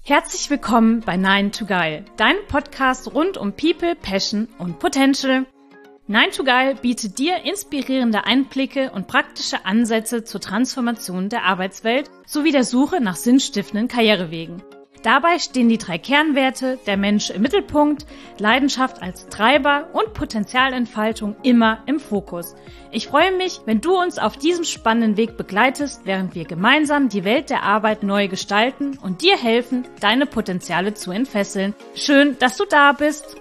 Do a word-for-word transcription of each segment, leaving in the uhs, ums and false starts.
Herzlich willkommen bei Nine to Geil, deinem Podcast rund um People, Passion und Potential. Nine to Geil bietet dir inspirierende Einblicke und praktische Ansätze zur Transformation der Arbeitswelt sowie der Suche nach sinnstiftenden Karrierewegen. Dabei stehen die drei Kernwerte, der Mensch im Mittelpunkt, Leidenschaft als Treiber und Potenzialentfaltung immer im Fokus. Ich freue mich, wenn du uns auf diesem spannenden Weg begleitest, während wir gemeinsam die Welt der Arbeit neu gestalten und dir helfen, deine Potenziale zu entfesseln. Schön, dass du da bist!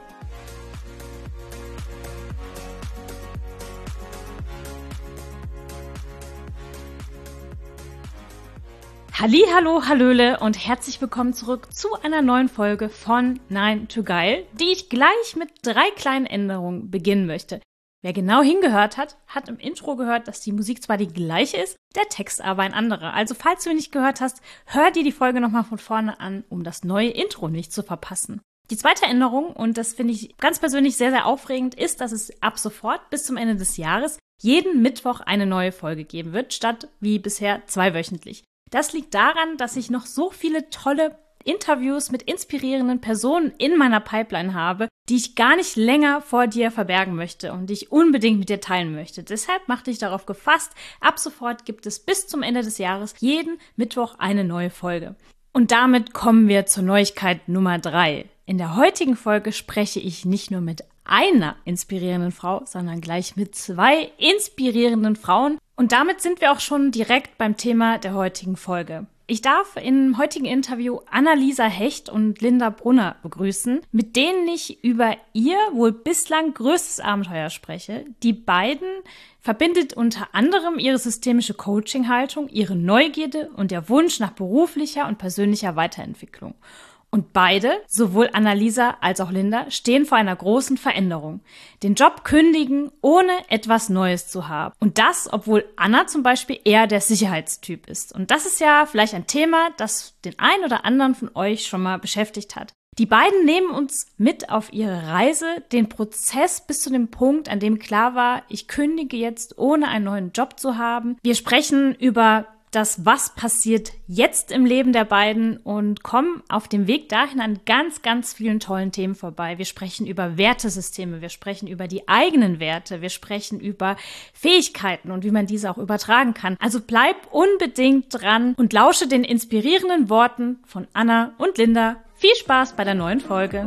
Hallihallo, hallöle und herzlich willkommen zurück zu einer neuen Folge von Nine to Geil, die ich gleich mit drei kleinen Änderungen beginnen möchte. Wer genau hingehört hat, hat im Intro gehört, dass die Musik zwar die gleiche ist, der Text aber ein anderer. Also falls du ihn nicht gehört hast, hör dir die Folge nochmal von vorne an, um das neue Intro nicht zu verpassen. Die zweite Änderung, und das finde ich ganz persönlich sehr, sehr aufregend, ist, dass es ab sofort bis zum Ende des Jahres jeden Mittwoch eine neue Folge geben wird, statt wie bisher zweiwöchentlich. Das liegt daran, dass ich noch so viele tolle Interviews mit inspirierenden Personen in meiner Pipeline habe, die ich gar nicht länger vor dir verbergen möchte und die ich unbedingt mit dir teilen möchte. Deshalb mach dich darauf gefasst, ab sofort gibt es bis zum Ende des Jahres jeden Mittwoch eine neue Folge. Und damit kommen wir zur Neuigkeit Nummer drei. In der heutigen Folge spreche ich nicht nur mit einer inspirierenden Frau, sondern gleich mit zwei inspirierenden Frauen. Und damit sind wir auch schon direkt beim Thema der heutigen Folge. Ich darf im heutigen Interview Annalisa Hecht und Linda Brunner begrüßen, mit denen ich über ihr wohl bislang größtes Abenteuer spreche. Die beiden verbindet unter anderem ihre systemische Coaching-Haltung, ihre Neugierde und der Wunsch nach beruflicher und persönlicher Weiterentwicklung. Und beide, sowohl Annalisa als auch Linda, stehen vor einer großen Veränderung. Den Job kündigen, ohne etwas Neues zu haben. Und das, obwohl Anna zum Beispiel eher der Sicherheitstyp ist. Und das ist ja vielleicht ein Thema, das den einen oder anderen von euch schon mal beschäftigt hat. Die beiden nehmen uns mit auf ihre Reise, den Prozess bis zu dem Punkt, an dem klar war, ich kündige jetzt, ohne einen neuen Job zu haben. Wir sprechen über das, was passiert jetzt im Leben der beiden und kommen auf dem Weg dahin an ganz, ganz vielen tollen Themen vorbei. Wir sprechen über Wertesysteme, wir sprechen über die eigenen Werte, wir sprechen über Fähigkeiten und wie man diese auch übertragen kann. Also bleib unbedingt dran und lausche den inspirierenden Worten von Anna und Linda. Viel Spaß bei der neuen Folge.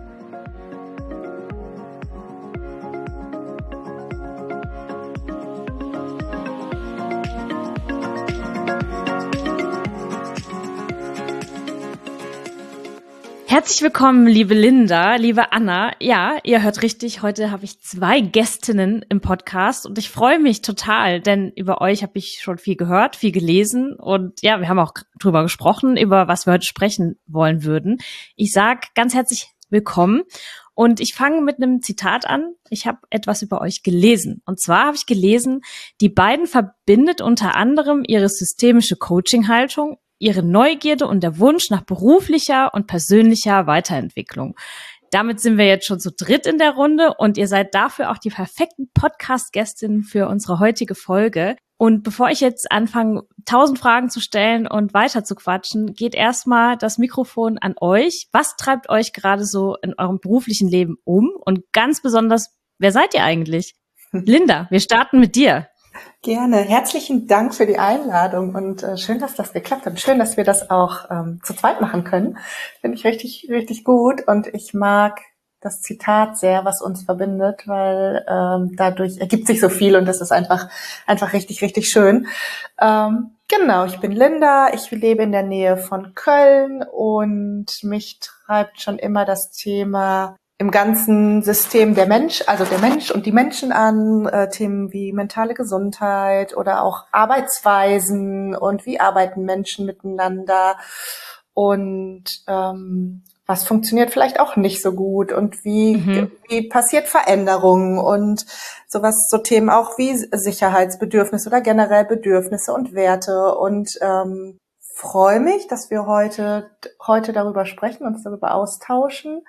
Herzlich willkommen, liebe Linda, liebe Anna. Ja, ihr hört richtig, heute habe ich zwei Gästinnen im Podcast und ich freue mich total, denn über euch habe ich schon viel gehört, viel gelesen und ja, wir haben auch drüber gesprochen, über was wir heute sprechen wollen würden. Ich sage ganz herzlich willkommen und ich fange mit einem Zitat an. Ich habe etwas über euch gelesen und zwar habe ich gelesen, die beiden verbindet unter anderem ihre systemische Coaching-Haltung, ihre Neugierde und der Wunsch nach beruflicher und persönlicher Weiterentwicklung. Damit sind wir jetzt schon zu dritt in der Runde und ihr seid dafür auch die perfekten Podcast-Gästinnen für unsere heutige Folge. Und bevor ich jetzt anfange, tausend Fragen zu stellen und weiter zu quatschen, geht erstmal das Mikrofon an euch. Was treibt euch gerade so in eurem beruflichen Leben um? Und ganz besonders, wer seid ihr eigentlich? Linda, wir starten mit dir. Gerne. Herzlichen Dank für die Einladung und äh, schön, dass das geklappt hat. Schön, dass wir das auch ähm, zu zweit machen können. Finde ich richtig, richtig gut und ich mag das Zitat sehr, was uns verbindet, weil ähm, dadurch ergibt sich so viel und das ist einfach, einfach richtig, richtig schön. Ähm, genau, ich bin Linda, ich lebe in der Nähe von Köln und mich treibt schon immer das Thema im ganzen System der Mensch, also der Mensch und die Menschen an, äh, Themen wie mentale Gesundheit oder auch Arbeitsweisen und wie arbeiten Menschen miteinander und ähm, was funktioniert vielleicht auch nicht so gut und wie, mhm. wie passiert Veränderung und sowas, so Themen auch wie Sicherheitsbedürfnisse oder generell Bedürfnisse und Werte und ähm, freue mich, dass wir heute heute darüber sprechen, uns darüber austauschen.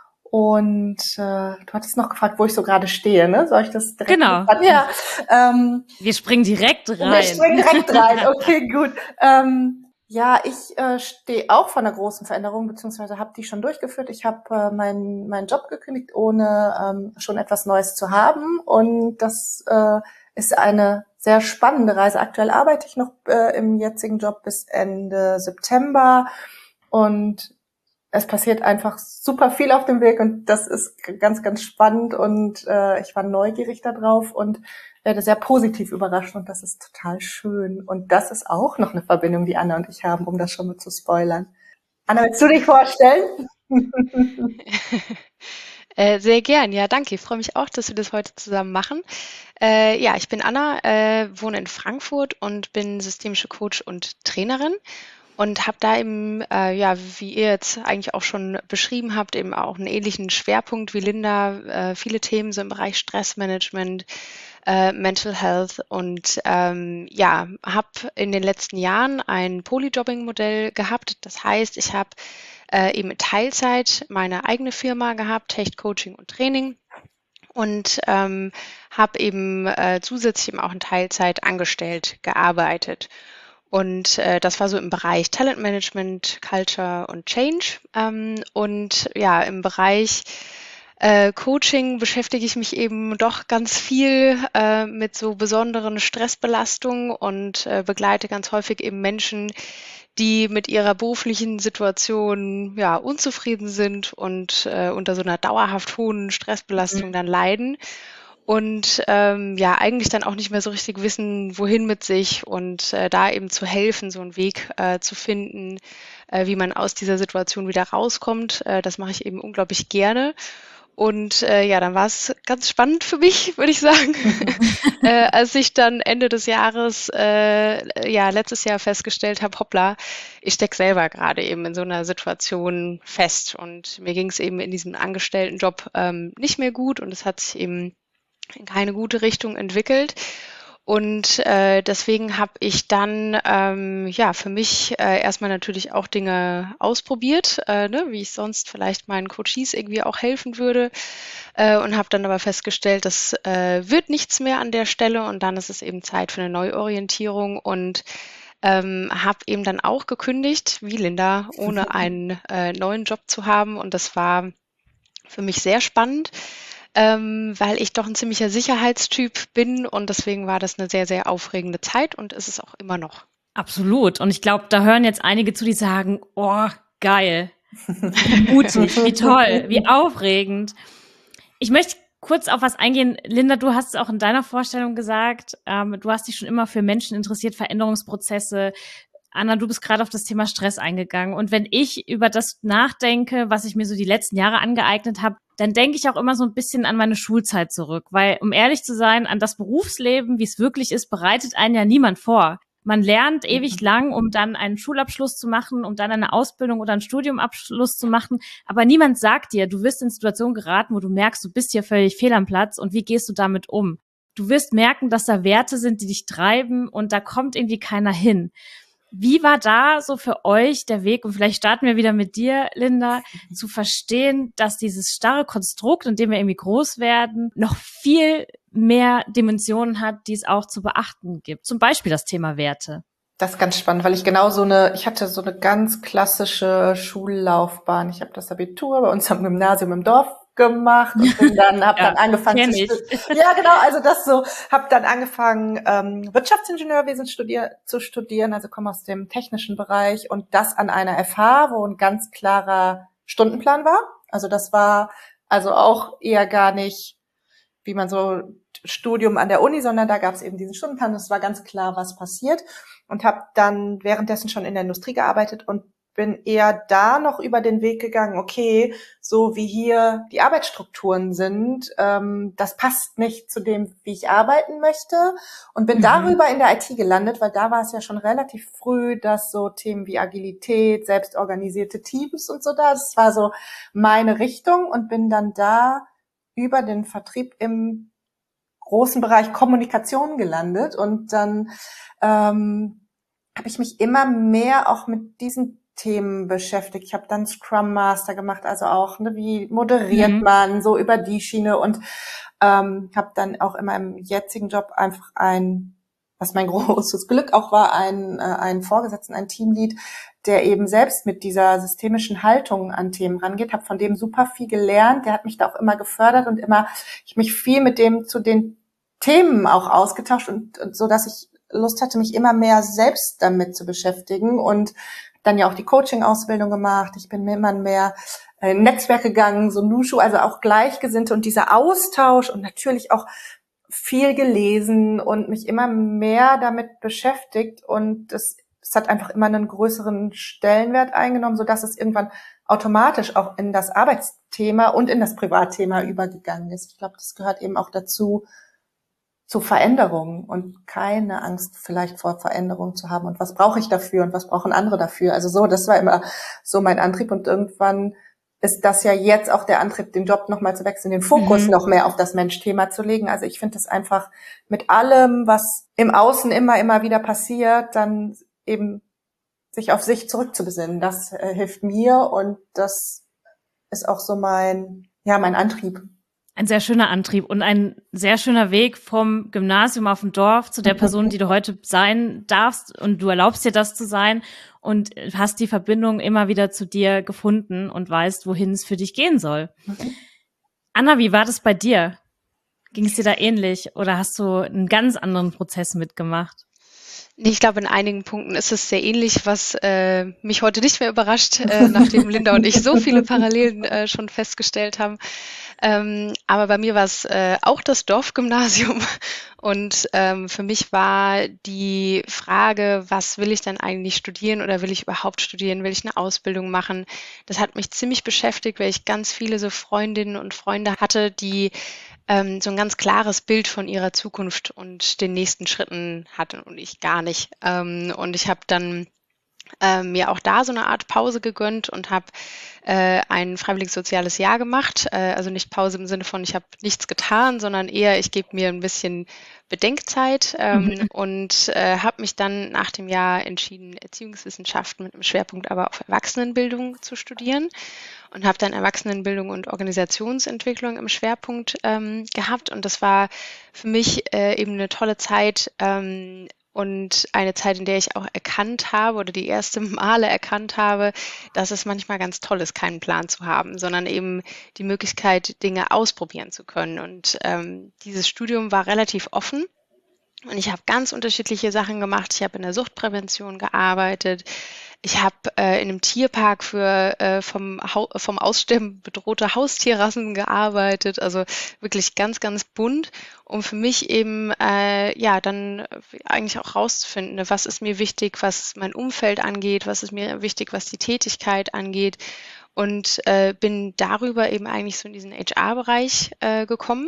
Und äh, du hattest noch gefragt, wo ich so gerade stehe, ne? Soll ich das direkt Genau. Sagen? Ja. Ähm, wir springen direkt rein. Wir springen direkt rein, okay, gut. Ähm, Ja, ich äh, stehe auch vor einer großen Veränderung, beziehungsweise habe die schon durchgeführt. Ich habe äh, meinen meinen Job gekündigt, ohne ähm, schon etwas Neues zu haben. Und das äh, ist eine sehr spannende Reise. Aktuell arbeite ich noch äh, im jetzigen Job bis Ende September. Und es passiert einfach super viel auf dem Weg und das ist ganz, ganz spannend und äh, ich war neugierig da drauf und werde sehr positiv überrascht und das ist total schön. Und das ist auch noch eine Verbindung, die Anna und ich haben, um das schon mal zu spoilern. Anna, willst du dich vorstellen? Äh, sehr gern, ja, danke. Ich freue mich auch, dass wir das heute zusammen machen. Äh, ja, ich bin Anna, äh, wohne in Frankfurt und bin systemische Coach und Trainerin und habe da eben, äh, ja, wie ihr jetzt eigentlich auch schon beschrieben habt, eben auch einen ähnlichen Schwerpunkt wie Linda, äh, viele Themen so im Bereich Stressmanagement, äh, Mental Health und ähm, ja, habe in den letzten Jahren ein Polyjobbing-Modell gehabt. Das heißt, ich habe äh, eben in Teilzeit meine eigene Firma gehabt, Hecht Coaching und Training und ähm, habe eben äh, zusätzlich eben auch in Teilzeit angestellt gearbeitet. Und äh, das war so im Bereich Talentmanagement, Culture und Change. Ähm, und ja, im Bereich äh, Coaching beschäftige ich mich eben doch ganz viel äh, mit so besonderen Stressbelastungen und äh, begleite ganz häufig eben Menschen, die mit ihrer beruflichen Situation ja unzufrieden sind und äh, unter so einer dauerhaft hohen Stressbelastung dann leiden und ähm, ja eigentlich dann auch nicht mehr so richtig wissen, wohin mit sich und äh, da eben zu helfen, so einen Weg äh, zu finden, äh, wie man aus dieser Situation wieder rauskommt. Äh, das mache ich eben unglaublich gerne. Und äh, ja, dann war es ganz spannend für mich, würde ich sagen, äh, als ich dann Ende des Jahres, äh, ja, letztes Jahr festgestellt habe, hoppla, ich stecke selber gerade eben in so einer Situation fest. Und mir ging es eben in diesem Angestelltenjob ähm, nicht mehr gut und es hat sich eben in keine gute Richtung entwickelt. Und äh, deswegen habe ich dann ähm, ja für mich äh, erstmal natürlich auch Dinge ausprobiert, äh, ne, wie ich sonst vielleicht meinen Coaches irgendwie auch helfen würde äh, und habe dann aber festgestellt, das äh, wird nichts mehr an der Stelle und dann ist es eben Zeit für eine Neuorientierung und ähm, habe eben dann auch gekündigt, wie Linda, ohne einen äh, neuen Job zu haben und das war für mich sehr spannend, ähm, weil ich doch ein ziemlicher Sicherheitstyp bin und deswegen war das eine sehr, sehr aufregende Zeit und ist es auch immer noch. Absolut. Und ich glaube, da hören jetzt einige zu, die sagen, oh, geil, wie mutig, wie toll, wie aufregend. Ich möchte kurz auf was eingehen. Linda, du hast es auch in deiner Vorstellung gesagt, ähm, du hast dich schon immer für Menschen interessiert, Veränderungsprozesse. Anna, du bist gerade auf das Thema Stress eingegangen. Und wenn ich über das nachdenke, was ich mir so die letzten Jahre angeeignet habe, dann denke ich auch immer so ein bisschen an meine Schulzeit zurück. Weil, um ehrlich zu sein, an das Berufsleben, wie es wirklich ist, bereitet einen ja niemand vor. Man lernt ewig lang, um dann einen Schulabschluss zu machen, um dann eine Ausbildung oder einen Studiumabschluss zu machen. Aber niemand sagt dir, du wirst in Situationen geraten, wo du merkst, du bist hier völlig fehl am Platz und wie gehst du damit um? Du wirst merken, dass da Werte sind, die dich treiben und da kommt irgendwie keiner hin. Wie war da so für euch der Weg, und vielleicht starten wir wieder mit dir, Linda, zu verstehen, dass dieses starre Konstrukt, in dem wir irgendwie groß werden, noch viel mehr Dimensionen hat, die es auch zu beachten gibt. Zum Beispiel das Thema Werte. Das ist ganz spannend, weil ich genau so eine, ich hatte so eine ganz klassische Schullaufbahn. Ich habe das Abitur bei uns am Gymnasium im Dorf gemacht und bin dann habe Ja, dann angefangen zu kenn studieren. Ja, genau, also das so, habe dann angefangen ähm, Wirtschaftsingenieurwesen studier zu studieren, also komme aus dem technischen Bereich und das an einer F H, wo ein ganz klarer Stundenplan war. Also das war also auch eher gar nicht, wie man so Studium an der Uni, sondern da gab es eben diesen Stundenplan. Es war ganz klar, was passiert und habe dann währenddessen schon in der Industrie gearbeitet und bin eher da noch über den Weg gegangen, okay, so wie hier die Arbeitsstrukturen sind, ähm, das passt nicht zu dem, wie ich arbeiten möchte und bin mhm. darüber in der I T gelandet, weil da war es ja schon relativ früh, dass so Themen wie Agilität, selbstorganisierte Teams und so da, das war so meine Richtung und bin dann da über den Vertrieb im großen Bereich Kommunikation gelandet und dann ähm, habe ich mich immer mehr auch mit diesen Themen beschäftigt. Ich habe dann Scrum Master gemacht, also auch, ne, wie moderiert mhm. man so über die Schiene und ähm, habe dann auch in meinem jetzigen Job einfach ein was mein großes Glück auch war, einen, äh, einen Vorgesetzten, ein Teamlead, der eben selbst mit dieser systemischen Haltung an Themen rangeht, habe von dem super viel gelernt. Der hat mich da auch immer gefördert und immer ich mich viel mit dem zu den Themen auch ausgetauscht und, und so, dass ich Lust hatte, mich immer mehr selbst damit zu beschäftigen und dann ja auch die Coaching-Ausbildung gemacht. Ich bin immer mehr in Netzwerke gegangen, so Nushu, also auch Gleichgesinnte und dieser Austausch und natürlich auch viel gelesen und mich immer mehr damit beschäftigt und es, es hat einfach immer einen größeren Stellenwert eingenommen, sodass es irgendwann automatisch auch in das Arbeitsthema und in das Privatthema übergegangen ist. Ich glaube, das gehört eben auch dazu, zu Veränderungen und keine Angst vielleicht vor Veränderungen zu haben. Und was brauche ich dafür und was brauchen andere dafür? Also so, das war immer so mein Antrieb und irgendwann ist das ja jetzt auch der Antrieb, den Job nochmal zu wechseln, den Fokus mhm. noch mehr auf das Mensch-Thema zu legen. Also ich finde das einfach mit allem, was im Außen immer, immer wieder passiert, dann eben sich auf sich zurückzubesinnen. Das äh, hilft mir und das ist auch so mein, ja, mein Antrieb. Ein sehr schöner Antrieb und ein sehr schöner Weg vom Gymnasium auf dem Dorf zu der Person, die du heute sein darfst und du erlaubst dir das zu sein und hast die Verbindung immer wieder zu dir gefunden und weißt, wohin es für dich gehen soll. Mhm. Anna, wie war das bei dir? Ging es dir da ähnlich oder hast du einen ganz anderen Prozess mitgemacht? Nee, ich glaube, in einigen Punkten ist es sehr ähnlich, was äh, mich heute nicht mehr überrascht, äh, nachdem Linda und ich so viele Parallelen äh, schon festgestellt haben. Ähm, aber bei mir war es äh, auch das Dorfgymnasium und ähm, für mich war die Frage, was will ich denn eigentlich studieren oder will ich überhaupt studieren, will ich eine Ausbildung machen? Das hat mich ziemlich beschäftigt, weil ich ganz viele so Freundinnen und Freunde hatte, die ähm, so ein ganz klares Bild von ihrer Zukunft und den nächsten Schritten hatten und ich gar nicht. Ähm, und ich habe dann äh, mir auch da so eine Art Pause gegönnt und habe äh, ein freiwilliges soziales Jahr gemacht. Äh, also nicht Pause im Sinne von, ich habe nichts getan, sondern eher, ich gebe mir ein bisschen Bedenkzeit ähm, mhm. und äh, habe mich dann nach dem Jahr entschieden, Erziehungswissenschaften mit einem Schwerpunkt aber auf Erwachsenenbildung zu studieren und habe dann Erwachsenenbildung und Organisationsentwicklung im Schwerpunkt ähm, gehabt. Und das war für mich äh, eben eine tolle Zeit, ähm, und eine Zeit, in der ich auch erkannt habe oder die erste Male erkannt habe, dass es manchmal ganz toll ist, keinen Plan zu haben, sondern eben die Möglichkeit, Dinge ausprobieren zu können. Und ähm, dieses Studium war relativ offen. Und ich habe ganz unterschiedliche Sachen gemacht. Ich habe in der Suchtprävention gearbeitet. Ich habe äh, in einem Tierpark für äh, vom, Hau- vom Aussterben bedrohte Haustierrassen gearbeitet. Also wirklich ganz, ganz bunt, um für mich eben äh, ja dann eigentlich auch rauszufinden, ne, was ist mir wichtig, was mein Umfeld angeht, was ist mir wichtig, was die Tätigkeit angeht. Und äh, bin darüber eben eigentlich so in diesen H R-Bereich äh, gekommen.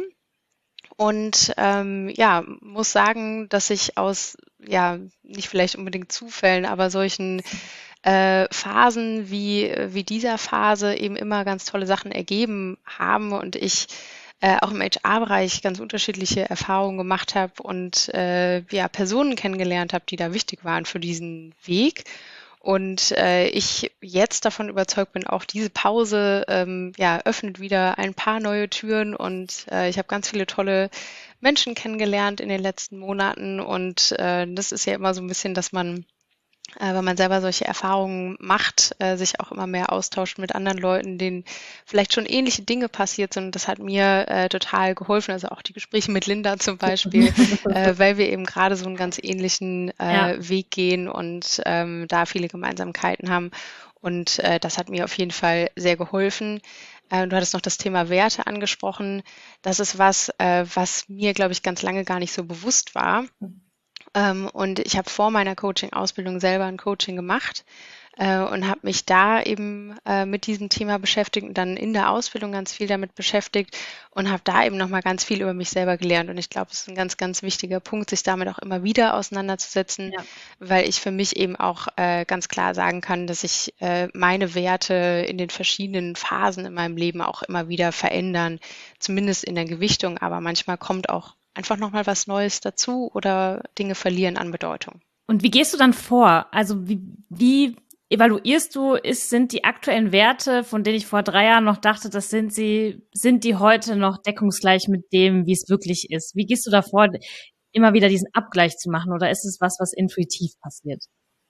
Und ähm, ja, muss sagen, dass ich aus, ja, nicht vielleicht unbedingt Zufällen, aber solchen äh, Phasen wie, wie dieser Phase eben immer ganz tolle Sachen ergeben haben und ich äh, auch im H R-Bereich ganz unterschiedliche Erfahrungen gemacht habe und äh, ja, Personen kennengelernt habe, die da wichtig waren für diesen Weg. Und äh, ich jetzt davon überzeugt bin, auch diese Pause ähm, ja, öffnet wieder ein paar neue Türen und äh, ich habe ganz viele tolle Menschen kennengelernt in den letzten Monaten und äh, das ist ja immer so ein bisschen, dass man, äh, wenn man selber solche Erfahrungen macht, äh, sich auch immer mehr austauscht mit anderen Leuten, denen vielleicht schon ähnliche Dinge passiert sind. Das hat mir äh, total geholfen, also auch die Gespräche mit Linda zum Beispiel, äh, weil wir eben gerade so einen ganz ähnlichen äh, ja. Weg gehen und ähm, da viele Gemeinsamkeiten haben. Und äh, das hat mir auf jeden Fall sehr geholfen. Äh, du hattest noch das Thema Werte angesprochen. Das ist was, äh, was mir, glaube ich, ganz lange gar nicht so bewusst war. Ähm, und ich habe vor meiner Coaching-Ausbildung selber ein Coaching gemacht äh, und habe mich da eben äh, mit diesem Thema beschäftigt und dann in der Ausbildung ganz viel damit beschäftigt und habe da eben nochmal ganz viel über mich selber gelernt. Und ich glaube, es ist ein ganz, ganz wichtiger Punkt, sich damit auch immer wieder auseinanderzusetzen, ja. weil ich für mich eben auch äh, ganz klar sagen kann, dass sich äh, meine Werte in den verschiedenen Phasen in meinem Leben auch immer wieder verändern, zumindest in der Gewichtung, aber manchmal kommt auch einfach nochmal was Neues dazu oder Dinge verlieren an Bedeutung. Und wie gehst du dann vor? Also wie, wie evaluierst du, ist, sind die aktuellen Werte, von denen ich vor drei Jahren noch dachte, das sind sie, sind die heute noch deckungsgleich mit dem, wie es wirklich ist? Wie gehst du da vor? immer wieder diesen Abgleich zu machen? Oder ist es was, was intuitiv passiert?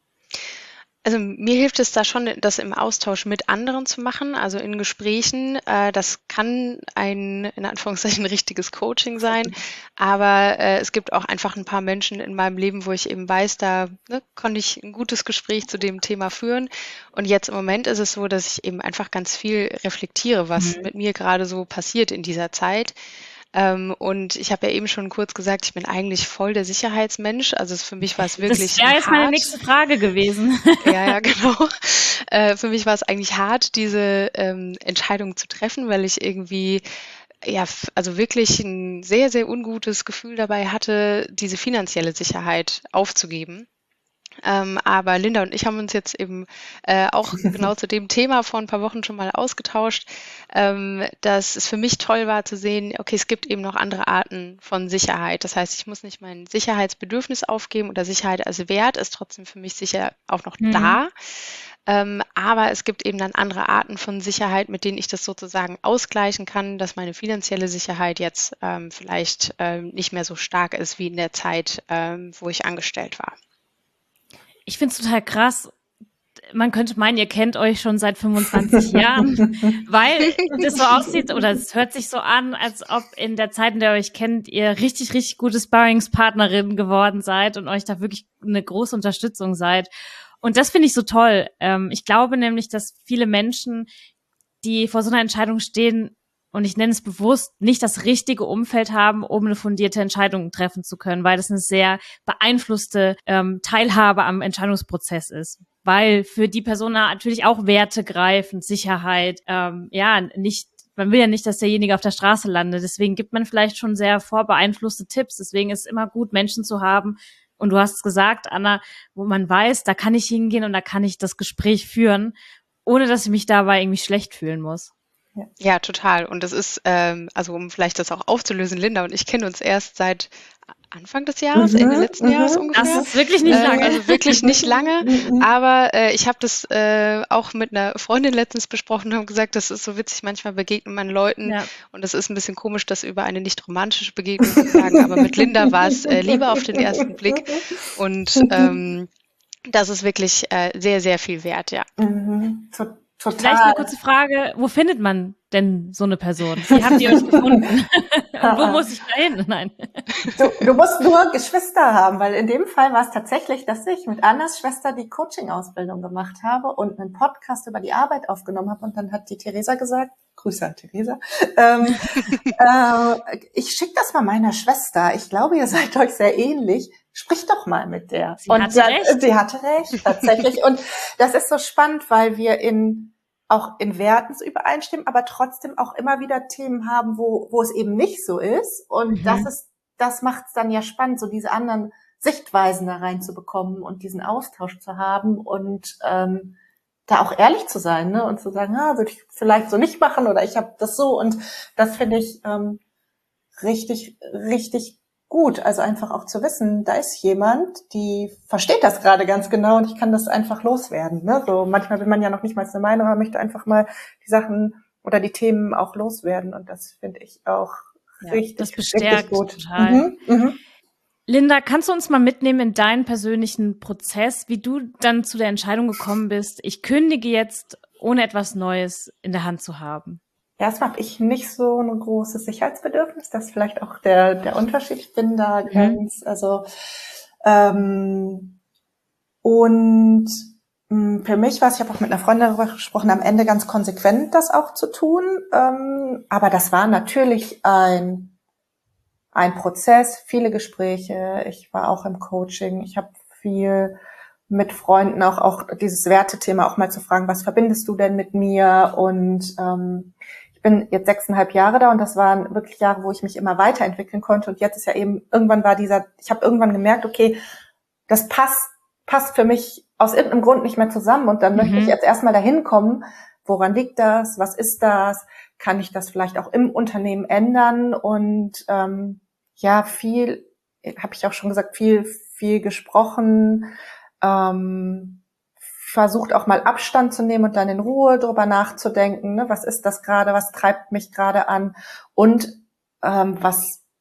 Also mir hilft es da schon, das im Austausch mit anderen zu machen, also in Gesprächen. Äh, das kann ein, in Anführungszeichen, richtiges Coaching sein, aber äh, es gibt auch einfach ein paar Menschen in meinem Leben, wo ich eben weiß, da ne, konnte ich ein gutes Gespräch zu dem Thema führen. Und jetzt im Moment ist es so, dass ich eben einfach ganz viel reflektiere, was Mhm. mit mir gerade so passiert in dieser Zeit. Ähm, und ich habe ja eben schon kurz gesagt, ich bin eigentlich voll der Sicherheitsmensch. Also es, für mich war es wirklich Das wäre jetzt meine hart. nächste Frage gewesen. Ja, ja, genau. Äh, für mich war es eigentlich hart, diese ähm, Entscheidung zu treffen, weil ich irgendwie ja, f- also wirklich ein sehr, sehr ungutes Gefühl dabei hatte, diese finanzielle Sicherheit aufzugeben. Ähm, aber Linda und ich haben uns jetzt eben äh, auch genau zu dem Thema vor ein paar Wochen schon mal ausgetauscht, ähm, dass es für mich toll war zu sehen, okay, es gibt eben noch andere Arten von Sicherheit. Das heißt, ich muss nicht mein Sicherheitsbedürfnis aufgeben oder Sicherheit als Wert ist trotzdem für mich sicher auch noch Mhm. da. Ähm, aber es gibt eben dann andere Arten von Sicherheit, mit denen ich das sozusagen ausgleichen kann, dass meine finanzielle Sicherheit jetzt ähm, vielleicht ähm, nicht mehr so stark ist wie in der Zeit, ähm, wo ich angestellt war. Ich finde es total krass. Man könnte meinen, ihr kennt euch schon seit fünfundzwanzig Jahren, weil das so aussieht oder es hört sich so an, als ob in der Zeit, in der ihr euch kennt, ihr richtig, richtig gute Sparringspartnerinnen geworden seid und euch da wirklich eine große Unterstützung seid. Und das finde ich so toll. Ähm, ich glaube nämlich, dass viele Menschen, die vor so einer Entscheidung stehen, und ich nenne es bewusst, nicht das richtige Umfeld haben, um eine fundierte Entscheidung treffen zu können, weil das eine sehr beeinflusste ähm, Teilhabe am Entscheidungsprozess ist. Weil für die Person natürlich auch Werte greifen, Sicherheit, ähm, ja, nicht, man will ja nicht, dass derjenige auf der Straße landet. Deswegen gibt man vielleicht schon sehr vorbeeinflusste Tipps. Deswegen ist es immer gut, Menschen zu haben, und du hast es gesagt, Anna, wo man weiß, da kann ich hingehen und da kann ich das Gespräch führen, ohne dass ich mich dabei irgendwie schlecht fühlen muss. Ja. Ja, total. Und das ist, ähm, also um vielleicht das auch aufzulösen, Linda und ich kennen uns erst seit Anfang des Jahres, Ende Mhm, letzten Jahres mhm, Das ungefähr. ist wirklich nicht Äh, lange. also wirklich nicht lange, mhm. aber äh, ich habe das äh, auch mit einer Freundin letztens besprochen und habe gesagt, das ist so witzig, manchmal begegnet man Leuten Ja. und es ist ein bisschen komisch, das über eine nicht romantische Begegnung zu sagen, aber mit Linda war es äh, Liebe auf den ersten Blick und ähm, das ist wirklich äh, sehr, sehr viel wert, ja. Mhm, to Vielleicht total. eine kurze Frage, wo findet man denn so eine Person? Wie habt ihr euch gefunden? Und wo muss ich da hin? Nein. Du, du musst nur Geschwister haben, weil in dem Fall war es tatsächlich, dass ich mit Annas Schwester die Coaching-Ausbildung gemacht habe und einen Podcast über die Arbeit aufgenommen habe. Und dann hat die Theresa gesagt, Grüße an Theresa, ähm, äh, ich schicke das mal meiner Schwester. Ich glaube, ihr seid euch sehr ähnlich. Sprich doch mal mit der. Sie und hatte dann, recht. Sie hatte recht, tatsächlich. Und das ist so spannend, weil wir in auch in Werten übereinstimmen, aber trotzdem auch immer wieder Themen haben, wo wo es eben nicht so ist. Und Mhm. das ist, das macht es dann ja spannend, so diese anderen Sichtweisen da reinzubekommen und diesen Austausch zu haben und ähm, da auch ehrlich zu sein, ne, und zu sagen, ja, würde ich vielleicht so nicht machen oder ich habe das so, und das finde ich ähm, richtig, richtig gut. Also einfach auch zu wissen, da ist jemand, die versteht das gerade ganz genau und ich kann das einfach loswerden. Ne? So manchmal will man ja noch nicht mal eine Meinung, aber möchte einfach mal die Sachen oder die Themen auch loswerden, und das finde ich auch Ja, richtig, das richtig bestärkt gut. total. Mhm, mhm. Linda, kannst du uns mal mitnehmen in deinen persönlichen Prozess, wie du dann zu der Entscheidung gekommen bist, ich kündige jetzt, ohne etwas Neues in der Hand zu haben? Erstmal habe ich nicht so ein großes Sicherheitsbedürfnis. Das ist vielleicht auch der der Unterschied. Ich bin da Mhm. ganz, also ähm, und mh, für mich war es, ich habe auch mit einer Freundin darüber gesprochen, am Ende ganz konsequent das auch zu tun. Ähm, aber das war natürlich ein ein Prozess, viele Gespräche. Ich war auch im Coaching. Ich habe viel mit Freunden auch auch dieses Wertethema auch mal zu fragen, was verbindest du denn mit mir? Und ähm, ich bin jetzt sechseinhalb Jahre da und das waren wirklich Jahre, wo ich mich immer weiterentwickeln konnte. Und jetzt ist ja eben, irgendwann war dieser, ich habe irgendwann gemerkt, okay, das passt, passt für mich aus irgendeinem Grund nicht mehr zusammen. Und dann möchte ich Mhm. jetzt erstmal dahin kommen, woran liegt das? Was ist das? Kann ich das vielleicht auch im Unternehmen ändern? Und ähm, ja, viel, habe ich auch schon gesagt, viel, viel gesprochen, ähm, versucht auch mal Abstand zu nehmen und dann in Ruhe drüber nachzudenken, ne? Was ist das gerade? Was treibt mich gerade an? Und ähm, was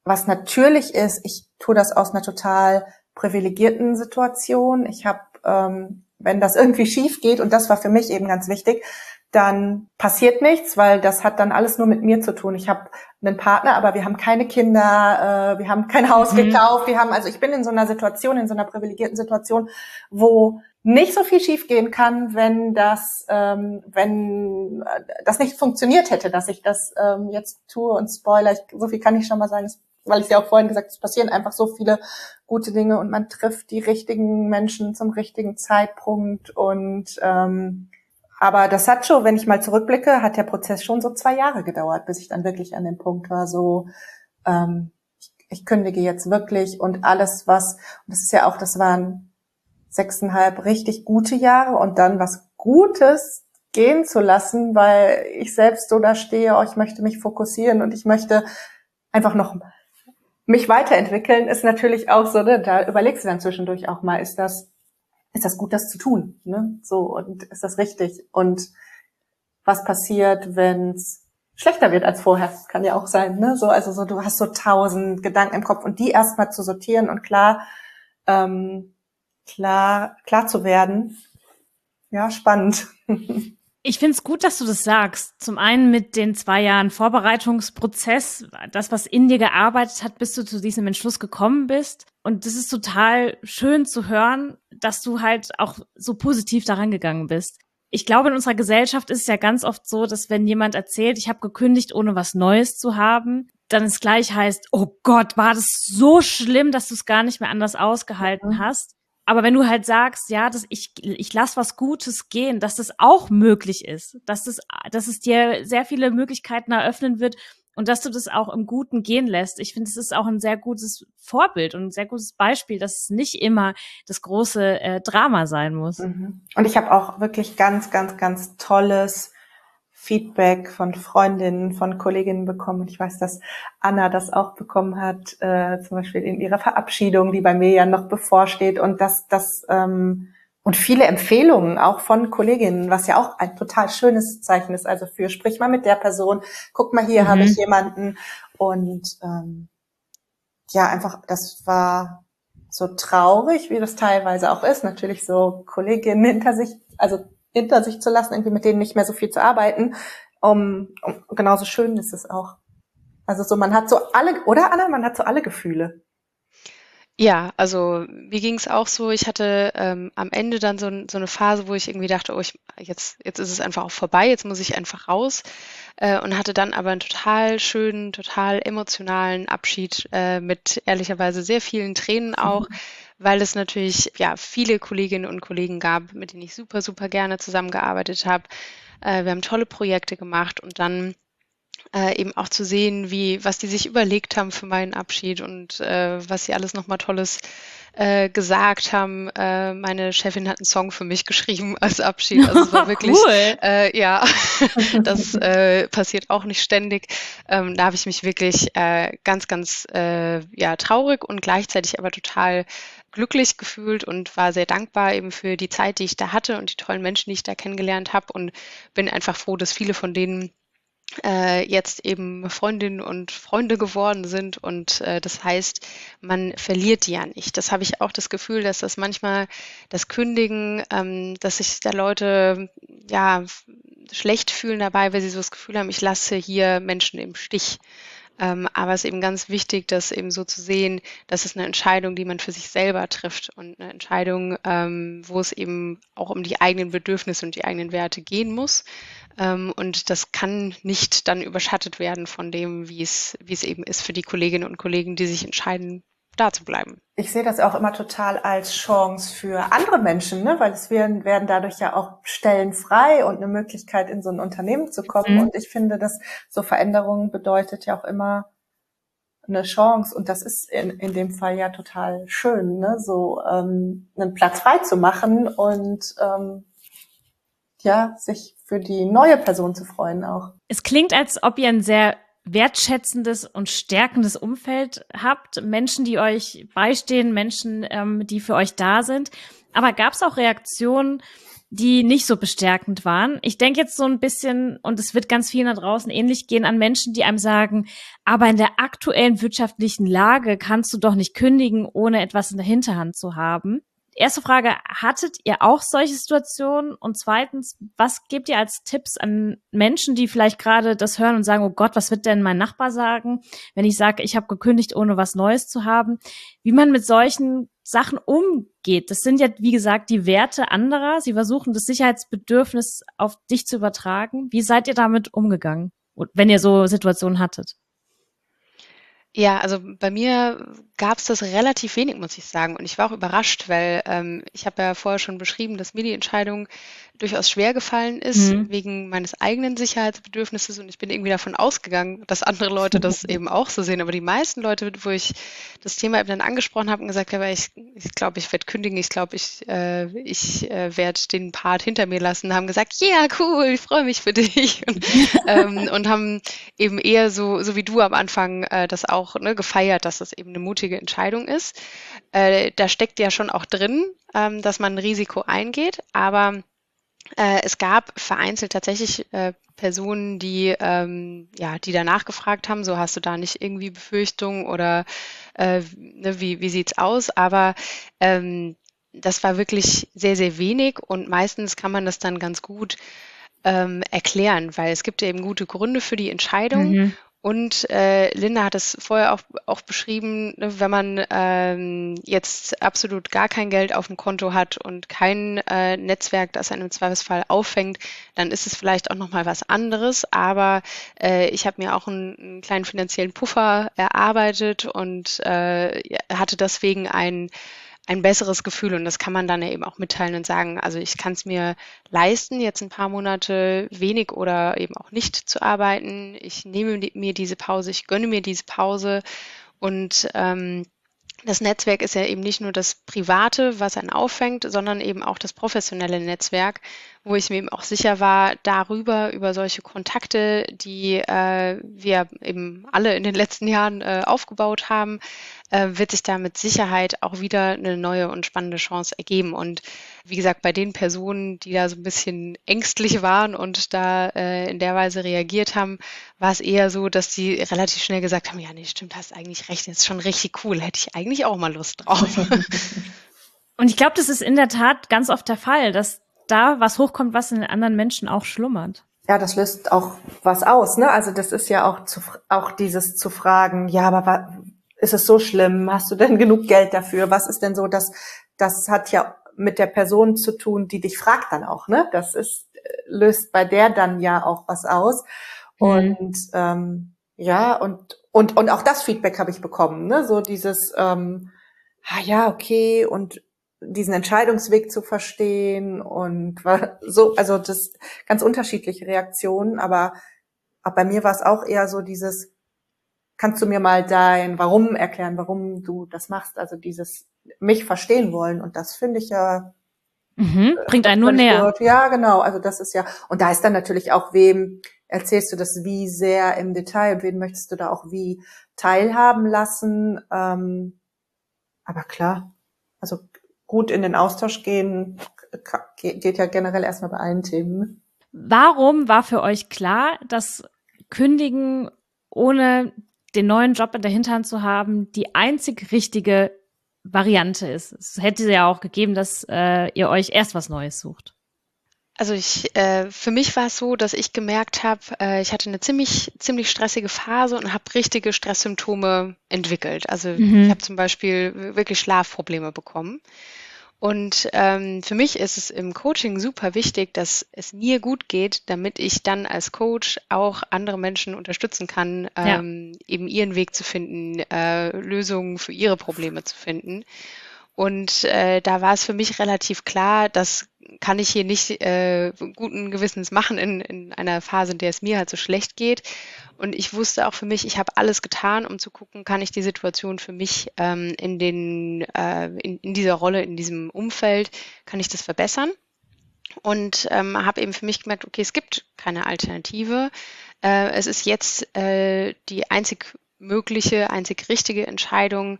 was natürlich ist, ich tue das aus einer total privilegierten Situation. Ich habe, ähm, wenn das irgendwie schief geht, und das war für mich eben ganz wichtig, dann passiert nichts, weil das hat dann alles nur mit mir zu tun. Ich habe einen Partner, aber wir haben keine Kinder, äh, wir haben kein Haus mhm. gekauft, wir haben, also ich bin in so einer Situation, in so einer privilegierten Situation, wo nicht so viel schiefgehen kann, wenn das, ähm, wenn das nicht funktioniert hätte, dass ich das ähm, jetzt tue. Und Spoiler, ich, so viel kann ich schon mal sagen, es, weil ich ja auch vorhin gesagt habe, es passieren einfach so viele gute Dinge und man trifft die richtigen Menschen zum richtigen Zeitpunkt. Und ähm, aber das hat schon, wenn ich mal zurückblicke, hat der Prozess schon so zwei Jahre gedauert, bis ich dann wirklich an dem Punkt war, so ähm, ich, ich kündige jetzt wirklich und alles was, und das ist ja auch, das waren sechseinhalb richtig gute Jahre und dann was Gutes gehen zu lassen, weil ich selbst so da stehe, oh, ich möchte mich fokussieren und ich möchte einfach noch mich weiterentwickeln, ist natürlich auch so, ne, da überlegst du dann zwischendurch auch mal, ist das, ist das gut, das zu tun, ne, so, und ist das richtig? Und was passiert, wenn es schlechter wird als vorher? Kann ja auch sein, ne, so, also so, du hast so tausend Gedanken im Kopf und die erstmal zu sortieren und klar, ähm, klar, klar zu werden. Ja, spannend. Ich finde es gut, dass du das sagst. Zum einen mit den zwei Jahren Vorbereitungsprozess, das, was in dir gearbeitet hat, bis du zu diesem Entschluss gekommen bist. Und das ist total schön zu hören, dass du halt auch so positiv daran gegangen bist. Ich glaube, in unserer Gesellschaft ist es ja ganz oft so, dass wenn jemand erzählt, ich habe gekündigt, ohne was Neues zu haben, dann es gleich heißt, oh Gott, war das so schlimm, dass du es gar nicht mehr anders ausgehalten mhm. hast. Aber wenn du halt sagst, ja, dass ich ich lass was Gutes gehen, dass das auch möglich ist, dass das dass es dir sehr viele Möglichkeiten eröffnen wird und dass du das auch im Guten gehen lässt. Ich finde, es ist auch ein sehr gutes Vorbild und ein sehr gutes Beispiel, dass es nicht immer das große äh, Drama sein muss. Mhm. Und ich habe auch wirklich ganz, ganz, ganz tolles Feedback von Freundinnen, von Kolleginnen bekommen. Und ich weiß, dass Anna das auch bekommen hat, äh, zum Beispiel in ihrer Verabschiedung, die bei mir ja noch bevorsteht. Und das, das ähm, und viele Empfehlungen auch von Kolleginnen, was ja auch ein total schönes Zeichen ist. Also für sprich mal mit der Person, guck mal, hier mhm. habe ich jemanden. Und ähm, ja, einfach, das war so traurig, wie das teilweise auch ist. Natürlich so Kolleginnen hinter sich, also hinter sich zu lassen, irgendwie mit denen nicht mehr so viel zu arbeiten. Um, um, genauso schön ist es auch. Also so, man hat so alle, oder Anna, man hat so alle Gefühle. Ja, also mir ging es auch so, ich hatte ähm, am Ende dann so, so eine Phase, wo ich irgendwie dachte, oh, ich, jetzt, jetzt ist es einfach auch vorbei, jetzt muss ich einfach raus äh, und hatte dann aber einen total schönen, total emotionalen Abschied äh, mit ehrlicherweise sehr vielen Tränen auch, mhm. weil es natürlich ja viele Kolleginnen und Kollegen gab, mit denen ich super, super gerne zusammengearbeitet habe. Äh, wir haben tolle Projekte gemacht und dann Äh, eben auch zu sehen, wie was die sich überlegt haben für meinen Abschied und äh, was sie alles nochmal Tolles äh, gesagt haben. Äh, meine Chefin hat einen Song für mich geschrieben als Abschied. Also es war wirklich, cool. äh, ja, das äh, passiert auch nicht ständig. Ähm, da habe ich mich wirklich äh, ganz, ganz äh, ja traurig und gleichzeitig aber total glücklich gefühlt und war sehr dankbar eben für die Zeit, die ich da hatte und die tollen Menschen, die ich da kennengelernt habe und bin einfach froh, dass viele von denen äh, jetzt eben Freundinnen und Freunde geworden sind und äh, das heißt, man verliert die ja nicht. Das habe ich auch das Gefühl, dass das manchmal das Kündigen, ähm, dass sich da Leute ja schlecht fühlen dabei, weil sie so das Gefühl haben, ich lasse hier Menschen im Stich. Ähm, aber es ist eben ganz wichtig, das eben so zu sehen, das ist eine Entscheidung, die man für sich selber trifft und eine Entscheidung, ähm, wo es eben auch um die eigenen Bedürfnisse und die eigenen Werte gehen muss. Ähm, und das kann nicht dann überschattet werden von dem, wie es, wie es eben ist für die Kolleginnen und Kollegen, die sich entscheiden, da zu bleiben. Ich sehe das auch immer total als Chance für andere Menschen, ne? Weil es werden, werden dadurch ja auch Stellen frei und eine Möglichkeit, in so ein Unternehmen zu kommen. Mhm. Und ich finde, dass so Veränderungen bedeutet ja auch immer eine Chance. Und das ist in, in dem Fall ja total schön, ne? So ähm, einen Platz frei zu machen und ähm, ja, sich für die neue Person zu freuen auch. Es klingt, als ob ihr ein sehr wertschätzendes und stärkendes Umfeld habt, Menschen, die euch beistehen, Menschen, ähm, die für euch da sind. Aber gab es auch Reaktionen, die nicht so bestärkend waren. Ich denke jetzt so ein bisschen, und es wird ganz vielen da draußen ähnlich gehen, an Menschen, die einem sagen, aber in der aktuellen wirtschaftlichen Lage kannst du doch nicht kündigen, ohne etwas in der Hinterhand zu haben. Erste Frage, hattet ihr auch solche Situationen? Und zweitens, was gebt ihr als Tipps an Menschen, die vielleicht gerade das hören und sagen, oh Gott, was wird denn mein Nachbar sagen, wenn ich sage, ich habe gekündigt, ohne was Neues zu haben? Wie man mit solchen Sachen umgeht. Das sind ja, wie gesagt, die Werte anderer. Sie versuchen, das Sicherheitsbedürfnis auf dich zu übertragen. Wie seid ihr damit umgegangen, wenn ihr so Situationen hattet? Ja, also bei mir gab es das relativ wenig, muss ich sagen. Und ich war auch überrascht, weil ähm, ich habe ja vorher schon beschrieben, dass mir die Entscheidung durchaus schwer gefallen ist, Mhm. wegen meines eigenen Sicherheitsbedürfnisses. Und ich bin irgendwie davon ausgegann, dass andere Leute das eben auch so sehen. Aber die meisten Leute, wo ich das Thema eben dann angesprochen habe und gesagt habe, ich glaube, ich, glaub, ich werde kündigen, ich glaube, ich, äh, ich äh, werde den Part hinter mir lassen, haben gesagt, ja, cool, ich freue mich für dich. Und, ähm, und haben eben eher so, so wie du am Anfang äh, das auch ne, gefeiert, dass das eben eine mutige Entscheidung ist. Äh, da steckt ja schon auch drin, ähm, dass man ein Risiko eingeht, aber äh, es gab vereinzelt tatsächlich äh, Personen, die ähm, ja, die danach gefragt haben, so hast du da nicht irgendwie Befürchtungen oder äh, ne, wie, wie sieht's aus? Aber ähm, das war wirklich sehr, sehr wenig und meistens kann man das dann ganz gut ähm, erklären, weil es gibt ja eben gute Gründe für die Entscheidung. Mhm. Und äh, Linda hat es vorher auch, auch beschrieben, ne, wenn man ähm, jetzt absolut gar kein Geld auf dem Konto hat und kein äh, Netzwerk, das einen im Zweifelsfall auffängt, dann ist es vielleicht auch nochmal was anderes. Aber äh, ich habe mir auch einen, einen kleinen finanziellen Puffer erarbeitet und äh, hatte deswegen ein ein besseres Gefühl und das kann man dann ja eben auch mitteilen und sagen, also ich kann es mir leisten, jetzt ein paar Monate wenig oder eben auch nicht zu arbeiten. Ich nehme mir diese Pause, ich gönne mir diese Pause und ähm, das Netzwerk ist ja eben nicht nur das Private, was einen auffängt, sondern eben auch das professionelle Netzwerk, wo ich mir eben auch sicher war, darüber, über solche Kontakte, die äh, wir eben alle in den letzten Jahren äh, aufgebaut haben, äh, wird sich da mit Sicherheit auch wieder eine neue und spannende Chance ergeben. Und wie gesagt, bei den Personen, die da so ein bisschen ängstlich waren und da äh, in der Weise reagiert haben, war es eher so, dass die relativ schnell gesagt haben, ja, nee, stimmt, hast eigentlich recht, das ist schon richtig cool, hätte ich eigentlich auch mal Lust drauf. Und ich glaube, das ist in der Tat ganz oft der Fall, dass da was hochkommt, was in den anderen Menschen auch schlummert. Ja, das löst auch was aus, ne? Also das ist ja auch zu, auch dieses zu fragen, ja, aber wa, ist es so schlimm? Hast du denn genug Geld dafür? Was ist denn so, das, das hat ja mit der Person zu tun, die dich fragt dann auch, ne? Das ist, löst bei der dann ja auch was aus. Mhm. Und, ähm, ja, und, und, und auch das Feedback habe ich bekommen, ne? So dieses, ähm, ah ja, okay, und diesen Entscheidungsweg zu verstehen und so, also das ganz unterschiedliche Reaktionen, aber, aber bei mir war es auch eher so dieses, kannst du mir mal dein Warum erklären, warum du das machst, also dieses mich verstehen wollen und das finde ich ja Mhm. Bringt einen nur völlig näher. gut. Ja, genau, also das ist ja, und da ist dann natürlich auch, wem erzählst du das wie sehr im Detail und wen möchtest du da auch wie teilhaben lassen, ähm, aber klar, also gut in den Austausch gehen, geht ja generell erstmal bei allen Themen. Warum war für euch klar, dass Kündigen ohne den neuen Job in der Hinterhand zu haben die einzig richtige Variante ist? Es hätte ja auch gegeben, dass äh, ihr euch erst was Neues sucht. Also ich, äh, für mich war es so, dass ich gemerkt habe, äh, ich hatte eine ziemlich, ziemlich stressige Phase und habe richtige Stresssymptome entwickelt. Also Mhm. ich habe zum Beispiel wirklich Schlafprobleme bekommen. Und ähm, für mich ist es im Coaching super wichtig, dass es mir gut geht, damit ich dann als Coach auch andere Menschen unterstützen kann, ähm, ja. eben ihren Weg zu finden, äh, Lösungen für ihre Probleme zu finden. Und äh, da war es für mich relativ klar, das kann ich hier nicht äh, guten Gewissens machen in, in einer Phase, in der es mir halt so schlecht geht. Und ich wusste auch für mich, ich habe alles getan, um zu gucken, kann ich die Situation für mich ähm, in, den, äh, in, in dieser Rolle, in diesem Umfeld, kann ich das verbessern? Und ähm, habe eben für mich gemerkt, okay, es gibt keine Alternative. Äh, es ist jetzt äh, die einzig mögliche, einzig richtige Entscheidung,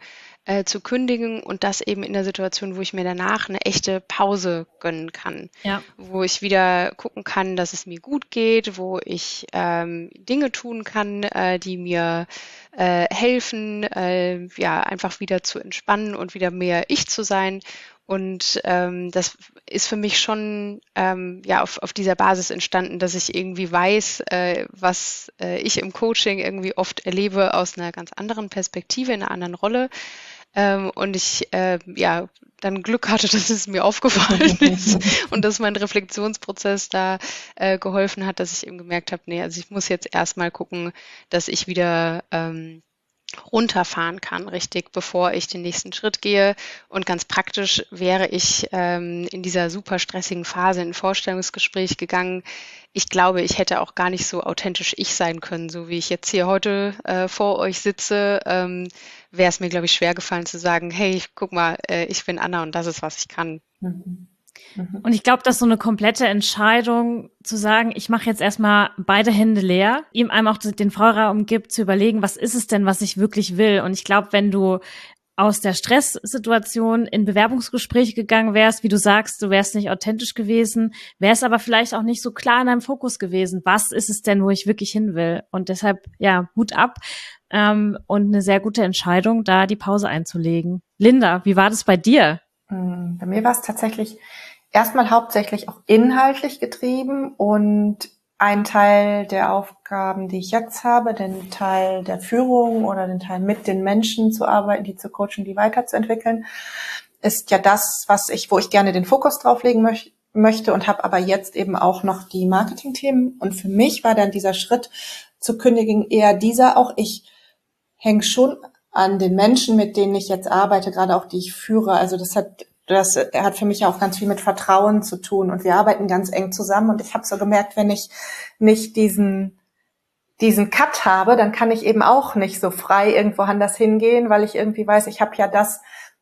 äh, zu kündigen und das eben in der Situation, wo ich mir danach eine echte Pause gönnen kann, Ja. wo ich wieder gucken kann, dass es mir gut geht, wo ich ähm, Dinge tun kann, äh, die mir äh, helfen, äh, ja, einfach wieder zu entspannen und wieder mehr ich zu sein. Und ähm, das ist für mich schon ähm, ja auf, auf dieser Basis entstanden, dass ich irgendwie weiß, äh, was äh, ich im Coaching irgendwie oft erlebe aus einer ganz anderen Perspektive, in einer anderen Rolle. Ähm, und ich äh, ja dann Glück hatte, dass es mir aufgefallen ist und dass mein Reflexionsprozess da äh, geholfen hat, dass ich eben gemerkt habe, nee, also ich muss jetzt erstmal gucken, dass ich wieder ähm, runterfahren kann, richtig, bevor ich den nächsten Schritt gehe. Und ganz praktisch wäre ich ähm, in dieser super stressigen Phase in ein Vorstellungsgespräch gegangen. Ich glaube, ich hätte auch gar nicht so authentisch ich sein können, so wie ich jetzt hier heute äh, vor euch sitze. Ähm, wäre es mir, glaube ich, schwer gefallen zu sagen, hey, guck mal, äh, ich bin Anna und das ist, was ich kann. Mhm. Mhm. Und ich glaube, dass so eine komplette Entscheidung zu sagen, ich mache jetzt erstmal beide Hände leer, ihm einem auch den Freiraum gibt, zu überlegen, was ist es denn, was ich wirklich will. Und ich glaube, wenn du aus der Stresssituation in Bewerbungsgespräche gegangen wärst, wie du sagst, du wärst nicht authentisch gewesen, wärst aber vielleicht auch nicht so klar in deinem Fokus gewesen. Was ist es denn, wo ich wirklich hin will? Und deshalb, ja, Hut ab ähm, und eine sehr gute Entscheidung, da die Pause einzulegen. Linda, wie war das bei dir? Bei mir war es tatsächlich erstmal hauptsächlich auch inhaltlich getrieben und ein Teil der Aufgaben, die ich jetzt habe, den Teil der Führung oder den Teil mit den Menschen zu arbeiten, die zu coachen, die weiterzuentwickeln, ist ja das, was ich, wo ich gerne den Fokus drauflegen möch- möchte und habe aber jetzt eben auch noch die Marketing-Themen. Und für mich war dann dieser Schritt zu kündigen eher dieser, auch ich hänge schon an den Menschen, mit denen ich jetzt arbeite, gerade auch die ich führe. Also das hat Das hat für mich auch ganz viel mit Vertrauen zu tun und wir arbeiten ganz eng zusammen und ich habe so gemerkt, wenn ich nicht diesen diesen Cut habe, dann kann ich eben auch nicht so frei irgendwo anders hingehen, weil ich irgendwie weiß, ich habe ja das,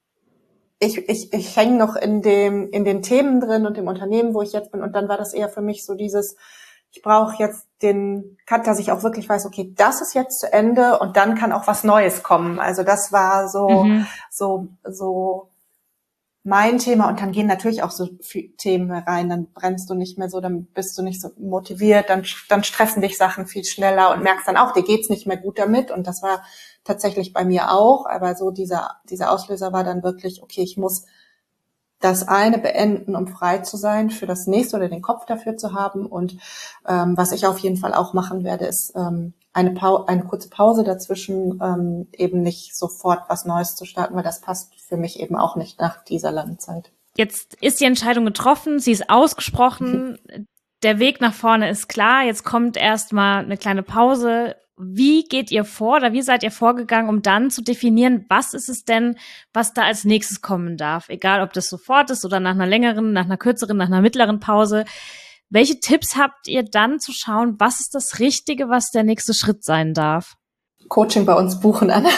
ich ich ich hänge noch in dem in den Themen drin und im Unternehmen, wo ich jetzt bin und dann war das eher für mich so dieses, ich brauche jetzt den Cut, dass ich auch wirklich weiß, okay, das ist jetzt zu Ende und dann kann auch was Neues kommen. Also das war so Mhm. so so mein Thema und dann gehen natürlich auch so Themen rein, dann brennst du nicht mehr so, dann bist du nicht so motiviert, dann dann stressen dich Sachen viel schneller und merkst dann auch, dir geht's nicht mehr gut damit und das war tatsächlich bei mir auch, aber so dieser dieser Auslöser war dann wirklich, okay, ich muss das eine beenden, um frei zu sein für das nächste oder den Kopf dafür zu haben und ähm, was ich auf jeden Fall auch machen werde, ist ähm, eine Pau- eine kurze Pause dazwischen, ähm, eben nicht sofort was Neues zu starten, weil das passt für mich eben auch nicht nach dieser langen Zeit. Jetzt ist die Entscheidung getroffen, sie ist ausgesprochen, der Weg nach vorne ist klar, jetzt kommt erstmal eine kleine Pause. Wie geht ihr vor oder wie seid ihr vorgegangen, um dann zu definieren, was ist es denn, was da als nächstes kommen darf? Egal, ob das sofort ist oder nach einer längeren, nach einer kürzeren, nach einer mittleren Pause. Welche Tipps habt ihr dann zu schauen, was ist das Richtige, was der nächste Schritt sein darf? Coaching bei uns buchen, Anna.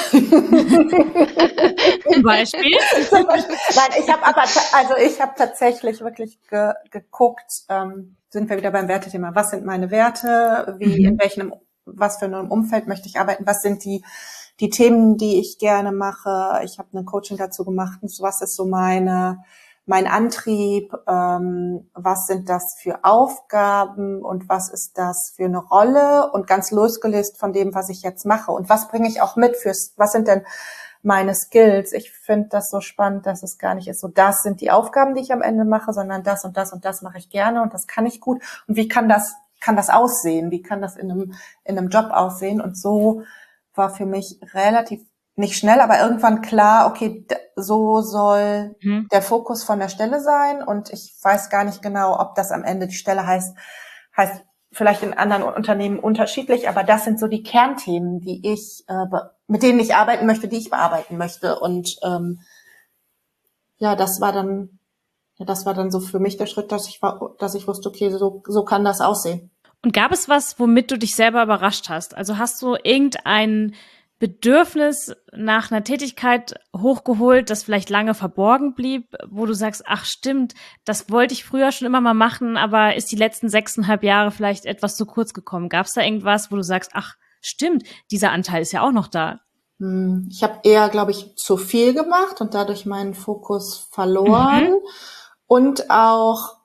Zum Beispiel? Nein, ich habe aber, also ich habe tatsächlich wirklich ge, geguckt, ähm, sind wir wieder beim Wertethema, was sind meine Werte, wie, Mhm. in welchem, was für einem Umfeld möchte ich arbeiten, was sind die die Themen, die ich gerne mache. Ich habe ein Coaching dazu gemacht, was ist so meine mein Antrieb, ähm, was sind das für Aufgaben und was ist das für eine Rolle und ganz losgelöst von dem, was ich jetzt mache und was bringe ich auch mit fürs, was sind denn meine Skills. Ich finde das so spannend, dass es gar nicht ist so, das sind die Aufgaben, die ich am Ende mache, sondern das und das und das mache ich gerne und das kann ich gut und wie kann das kann das aussehen, wie kann das in einem in einem Job aussehen und so war für mich relativ nicht schnell, aber irgendwann klar, okay, so soll Mhm. der Fokus von der Stelle sein und ich weiß gar nicht genau, ob das am Ende die Stelle heißt, heißt vielleicht in anderen Unternehmen unterschiedlich, aber das sind so die Kernthemen, die ich, äh, mit denen ich arbeiten möchte, die ich bearbeiten möchte und ähm, ja, das war dann, ja, das war dann so für mich der Schritt, dass ich war, dass ich wusste, okay, so so kann das aussehen. Und gab es was, womit du dich selber überrascht hast? Also hast du irgendein Bedürfnis nach einer Tätigkeit hochgeholt, das vielleicht lange verborgen blieb, wo du sagst, ach stimmt, das wollte ich früher schon immer mal machen, aber ist die letzten sechseinhalb Jahre vielleicht etwas zu kurz gekommen? Gab es da irgendwas, wo du sagst, ach stimmt, dieser Anteil ist ja auch noch da? Ich habe eher, glaube ich, zu viel gemacht und dadurch meinen Fokus verloren. Mhm. Und auch,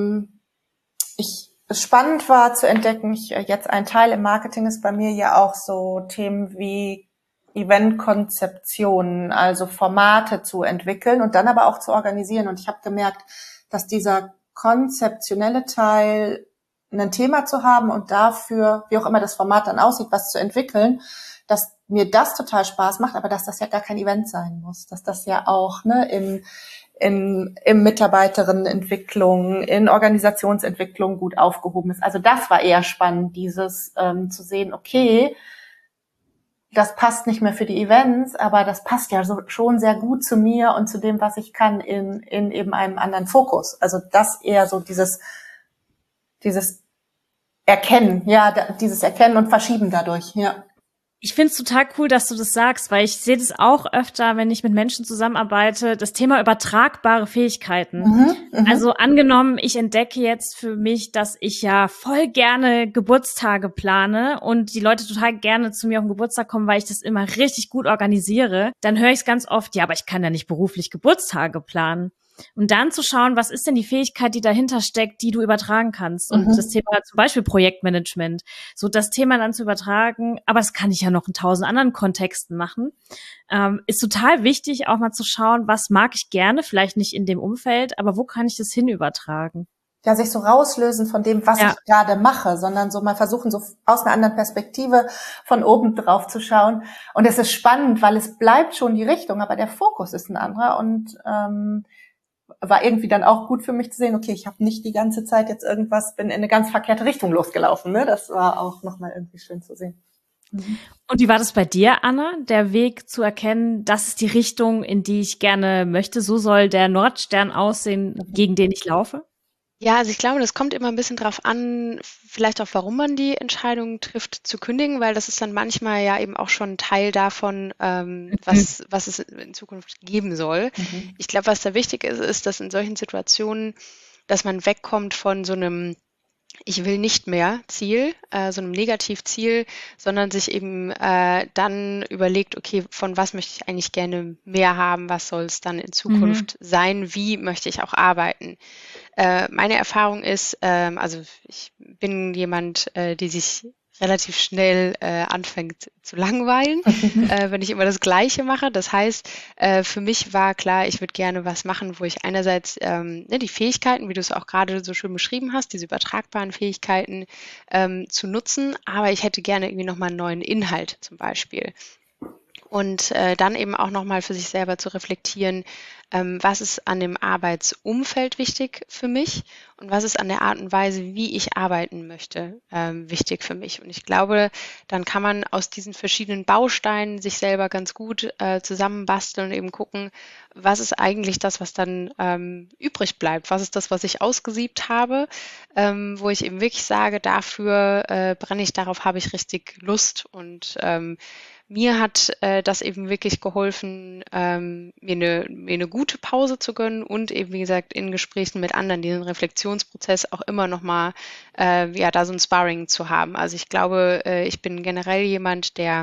ich, es spannend war zu entdecken, ich, jetzt ein Teil im Marketing ist bei mir ja auch so Themen wie Eventkonzeptionen, also Formate zu entwickeln und dann aber auch zu organisieren. Und ich habe gemerkt, dass dieser konzeptionelle Teil, ein Thema zu haben und dafür, wie auch immer das Format dann aussieht, was zu entwickeln, dass mir das total Spaß macht, aber dass das ja gar kein Event sein muss, dass das ja auch ne, im, in, im Mitarbeiterinnenentwicklung, in Organisationsentwicklung gut aufgehoben ist. Also das war eher spannend, dieses ähm, zu sehen, okay, das passt nicht mehr für die Events, aber das passt ja so, schon sehr gut zu mir und zu dem, was ich kann in, in eben einem anderen Fokus. Also das eher so dieses, dieses Erkennen, ja, da, dieses Erkennen und Verschieben dadurch, ja. Ich finde es total cool, dass du das sagst, weil ich sehe das auch öfter, wenn ich mit Menschen zusammenarbeite, das Thema übertragbare Fähigkeiten. Mhm, also angenommen, ich entdecke jetzt für mich, dass ich ja voll gerne Geburtstage plane und die Leute total gerne zu mir auf den Geburtstag kommen, weil ich das immer richtig gut organisiere, dann höre ich es ganz oft, ja, aber ich kann ja nicht beruflich Geburtstage planen. Und dann zu schauen, was ist denn die Fähigkeit, die dahinter steckt, die du übertragen kannst. Und mhm. das Thema zum Beispiel Projektmanagement, so das Thema dann zu übertragen, aber das kann ich ja noch in tausend anderen Kontexten machen, ähm, ist total wichtig, auch mal zu schauen, was mag ich gerne, vielleicht nicht in dem Umfeld, aber wo kann ich das hin übertragen? Ja, sich so rauslösen von dem, was ja. ich gerade mache, sondern so mal versuchen, so aus einer anderen Perspektive von oben drauf zu schauen. Und es ist spannend, weil es bleibt schon die Richtung, aber der Fokus ist ein anderer und ähm, war irgendwie dann auch gut für mich zu sehen, okay, ich habe nicht die ganze Zeit jetzt irgendwas, bin in eine ganz verkehrte Richtung losgelaufen. Ne? Das war auch nochmal irgendwie schön zu sehen. Mhm. Und wie war das bei dir, Anna, der Weg zu erkennen, das ist die Richtung, in die ich gerne möchte, so soll der Nordstern aussehen, mhm. gegen den ich laufe? Ja, also ich glaube, das kommt immer ein bisschen drauf an, vielleicht auch, warum man die Entscheidung trifft, zu kündigen, weil das ist dann manchmal ja eben auch schon Teil davon, ähm, mhm. was, was es in Zukunft geben soll. Mhm. Ich glaube, was da wichtig ist, ist, dass in solchen Situationen, dass man wegkommt von so einem Ich will nicht mehr Ziel, äh, so einem Negativziel, sondern sich eben äh, dann überlegt, okay, von was möchte ich eigentlich gerne mehr haben, was soll es dann in Zukunft mhm. sein, wie möchte ich auch arbeiten. Äh, meine Erfahrung ist, ähm, also ich bin jemand, äh, die sich relativ schnell äh, anfängt zu langweilen, äh, wenn ich immer das Gleiche mache. Das heißt, äh, für mich war klar, ich würde gerne was machen, wo ich einerseits ähm, ne, die Fähigkeiten, wie du es auch gerade so schön beschrieben hast, diese übertragbaren Fähigkeiten ähm, zu nutzen, aber ich hätte gerne irgendwie nochmal einen neuen Inhalt zum Beispiel. Und äh, dann eben auch nochmal für sich selber zu reflektieren, ähm, was ist an dem Arbeitsumfeld wichtig für mich und was ist an der Art und Weise, wie ich arbeiten möchte, ähm, wichtig für mich. Und ich glaube, dann kann man aus diesen verschiedenen Bausteinen sich selber ganz gut äh, zusammenbasteln und eben gucken, was ist eigentlich das, was dann ähm, übrig bleibt, was ist das, was ich ausgesiebt habe, ähm, wo ich eben wirklich sage, dafür äh, brenne ich, darauf habe ich richtig Lust und ähm, mir hat äh, das eben wirklich geholfen, ähm, mir, eine, mir eine gute Pause zu gönnen und eben, wie gesagt, in Gesprächen mit anderen diesen Reflexionsprozess auch immer nochmal, äh, ja, da so ein Sparring zu haben. Also ich glaube, äh, ich bin generell jemand, der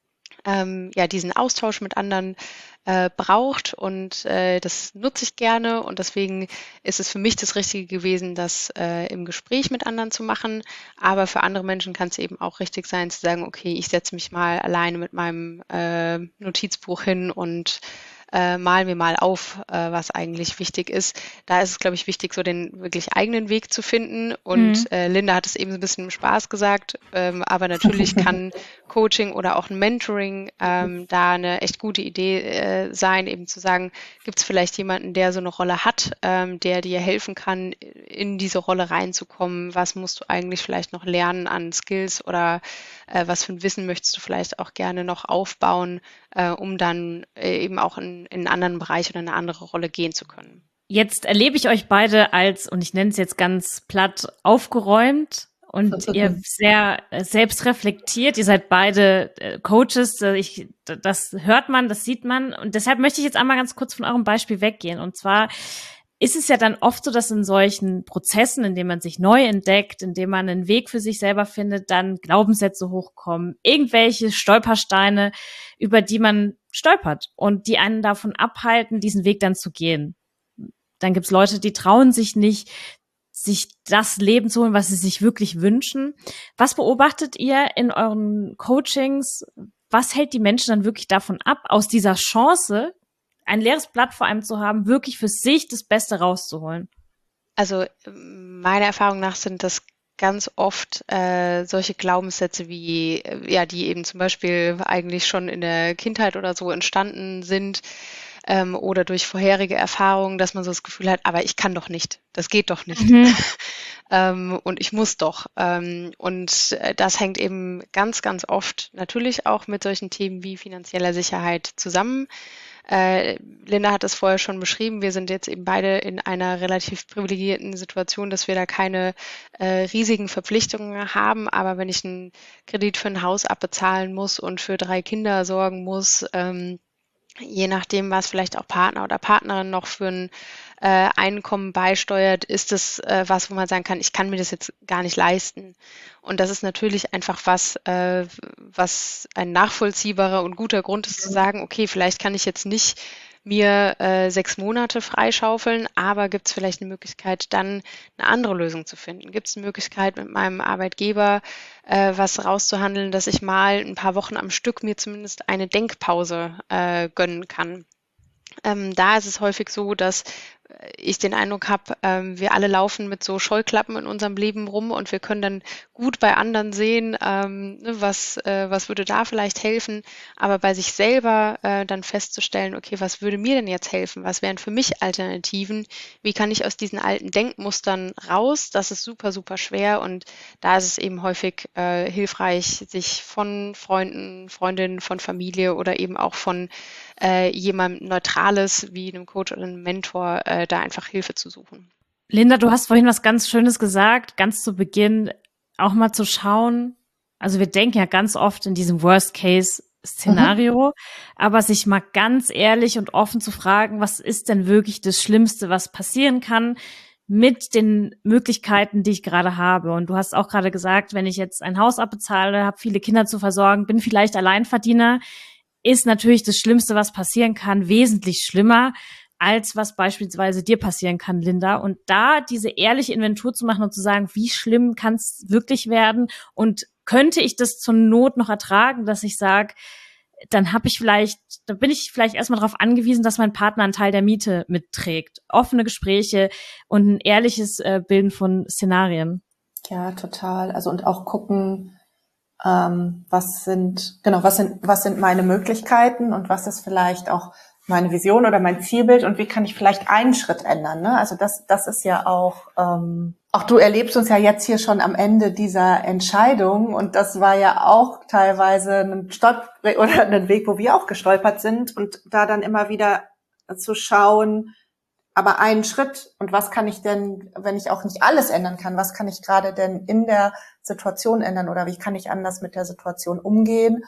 ähm, ja diesen Austausch mit anderen äh, braucht und äh, das nutze ich gerne und deswegen ist es für mich das Richtige gewesen, das äh, im Gespräch mit anderen zu machen, aber für andere Menschen kann es eben auch richtig sein zu sagen, okay, ich setze mich mal alleine mit meinem äh, Notizbuch hin und äh, mal mir mal auf, äh, was eigentlich wichtig ist. Da ist es, glaube ich, wichtig, so den wirklich eigenen Weg zu finden. Und mhm. äh, Linda hat es eben so ein bisschen im Spaß gesagt, ähm, aber natürlich kann Coaching oder auch ein Mentoring ähm, da eine echt gute Idee äh, sein, eben zu sagen, gibt es vielleicht jemanden, der so eine Rolle hat, ähm, der dir helfen kann, in diese Rolle reinzukommen. Was musst du eigentlich vielleicht noch lernen an Skills oder äh, was für ein Wissen möchtest du vielleicht auch gerne noch aufbauen, äh, um dann äh, eben auch in, in einen anderen Bereich oder eine andere Rolle gehen zu können. Jetzt erlebe ich euch beide als, und ich nenne es jetzt ganz platt, aufgeräumt und ihr sehr selbst reflektiert. Ihr seid beide äh, Coaches. Ich, das hört man, das sieht man. Und deshalb möchte ich jetzt einmal ganz kurz von eurem Beispiel weggehen. Und zwar ist es ja dann oft so, dass in solchen Prozessen, in denen man sich neu entdeckt, in denen man einen Weg für sich selber findet, dann Glaubenssätze hochkommen, irgendwelche Stolpersteine, über die man stolpert und die einen davon abhalten, diesen Weg dann zu gehen. Dann gibt's Leute, die trauen sich nicht, sich das Leben zu holen, was sie sich wirklich wünschen. Was beobachtet ihr in euren Coachings? Was hält die Menschen dann wirklich davon ab, aus dieser Chance, ein leeres Blatt vor einem zu haben, wirklich für sich das Beste rauszuholen? Also meiner Erfahrung nach sind das ganz oft äh, solche Glaubenssätze wie, äh, ja, die eben zum Beispiel eigentlich schon in der Kindheit oder so entstanden sind ähm, oder durch vorherige Erfahrungen, dass man so das Gefühl hat, aber ich kann doch nicht, das geht doch nicht. Mhm. ähm, und ich muss doch. Ähm, und äh, das hängt eben ganz, ganz oft natürlich auch mit solchen Themen wie finanzieller Sicherheit zusammen. Äh, Linda hat es vorher schon beschrieben, wir sind jetzt eben beide in einer relativ privilegierten Situation, dass wir da keine äh, riesigen Verpflichtungen haben, aber wenn ich einen Kredit für ein Haus abbezahlen muss und für drei Kinder sorgen muss, ähm, je nachdem, was vielleicht auch Partner oder Partnerin noch für ein äh, Einkommen beisteuert, ist es äh, was, wo man sagen kann, ich kann mir das jetzt gar nicht leisten. Und das ist natürlich einfach was, äh, was ein nachvollziehbarer und guter Grund ist, zu sagen, okay, vielleicht kann ich jetzt nicht mir äh, sechs Monate freischaufeln, aber gibt es vielleicht eine Möglichkeit, dann eine andere Lösung zu finden? Gibt es eine Möglichkeit, mit meinem Arbeitgeber äh, was rauszuhandeln, dass ich mal ein paar Wochen am Stück mir zumindest eine Denkpause äh, gönnen kann? Ähm, da ist es häufig so, dass ich den Eindruck habe, ähm, wir alle laufen mit so Scheuklappen in unserem Leben rum und wir können dann gut bei anderen sehen, ähm, was, äh, was würde da vielleicht helfen, aber bei sich selber äh, dann festzustellen, okay, was würde mir denn jetzt helfen? Was wären für mich Alternativen? Wie kann ich aus diesen alten Denkmustern raus? Das ist super, super schwer und da ist es eben häufig äh, hilfreich, sich von Freunden, Freundinnen, von Familie oder eben auch von äh, jemandem Neutrales wie einem Coach oder einem Mentor äh, da einfach Hilfe zu suchen. Linda, du hast vorhin was ganz Schönes gesagt, ganz zu Beginn, auch mal zu schauen, also wir denken ja ganz oft in diesem Worst-Case-Szenario, mhm. aber sich mal ganz ehrlich und offen zu fragen, was ist denn wirklich das Schlimmste, was passieren kann mit den Möglichkeiten, die ich gerade habe. Und du hast auch gerade gesagt, wenn ich jetzt ein Haus abbezahle, habe viele Kinder zu versorgen, bin vielleicht Alleinverdiener, ist natürlich das Schlimmste, was passieren kann, wesentlich schlimmer, als was beispielsweise dir passieren kann, Linda. Und da diese ehrliche Inventur zu machen und zu sagen, wie schlimm kann es wirklich werden und könnte ich das zur Not noch ertragen, dass ich sage, dann habe ich vielleicht, da bin ich vielleicht erstmal darauf angewiesen, dass mein Partner einen Teil der Miete mitträgt. Offene Gespräche und ein ehrliches äh, Bilden von Szenarien. Ja, total. Also und auch gucken, ähm, was sind, genau, was sind, was sind meine Möglichkeiten und was ist vielleicht auch meine Vision oder mein Zielbild und wie kann ich vielleicht einen Schritt ändern, ne? Also das, das ist ja auch, ähm, auch du erlebst uns ja jetzt hier schon am Ende dieser Entscheidung und das war ja auch teilweise ein Stolper oder ein Weg, wo wir auch gestolpert sind und da dann immer wieder zu schauen, aber einen Schritt und was kann ich denn, wenn ich auch nicht alles ändern kann, was kann ich gerade denn in der Situation ändern oder wie kann ich anders mit der Situation umgehen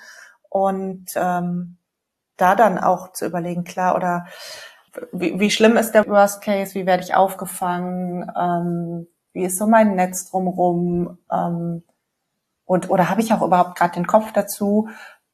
und ähm, da dann auch zu überlegen, klar, oder wie, wie schlimm ist der Worst Case, wie werde ich aufgefangen, ähm, wie ist so mein Netz drumherum ähm, und oder habe ich auch überhaupt gerade den Kopf dazu,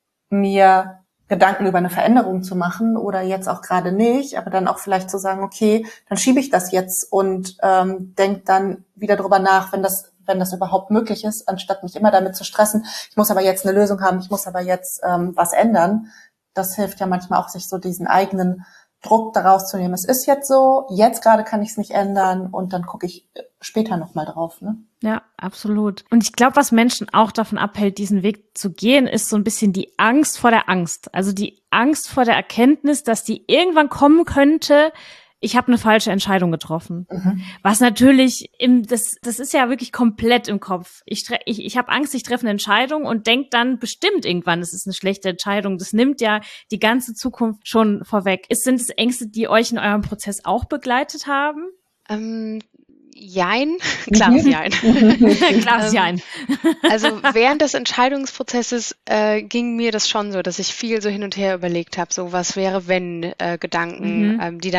mir Gedanken über eine Veränderung zu machen oder jetzt auch gerade nicht, aber dann auch vielleicht zu sagen, okay, dann schiebe ich das jetzt und ähm, denke dann wieder drüber nach, wenn das wenn das überhaupt möglich ist, anstatt mich immer damit zu stressen, ich muss aber jetzt eine Lösung haben, ich muss aber jetzt ähm, was ändern. Das hilft ja manchmal auch, sich so diesen eigenen Druck daraus zu nehmen. Es ist jetzt so, jetzt gerade kann ich es nicht ändern und dann gucke ich später nochmal drauf. Ne? Ja, absolut. Und ich glaube, was Menschen auch davon abhält, diesen Weg zu gehen, ist so ein bisschen die Angst vor der Angst. Also die Angst vor der Erkenntnis, dass die irgendwann kommen könnte, ich habe eine falsche Entscheidung getroffen. Mhm. Was natürlich, im, das das ist ja wirklich komplett im Kopf. Ich ich, ich habe Angst, ich treffe eine Entscheidung und denk dann bestimmt irgendwann, es ist eine schlechte Entscheidung. Das nimmt ja die ganze Zukunft schon vorweg. Ist, sind es Ängste, die euch in eurem Prozess auch begleitet haben? Ähm, jein, klares Jein. Klares Jein. Also während des Entscheidungsprozesses äh, ging mir das schon so, dass ich viel so hin und her überlegt habe, so was wäre wenn äh, Gedanken, mhm. ähm, die dann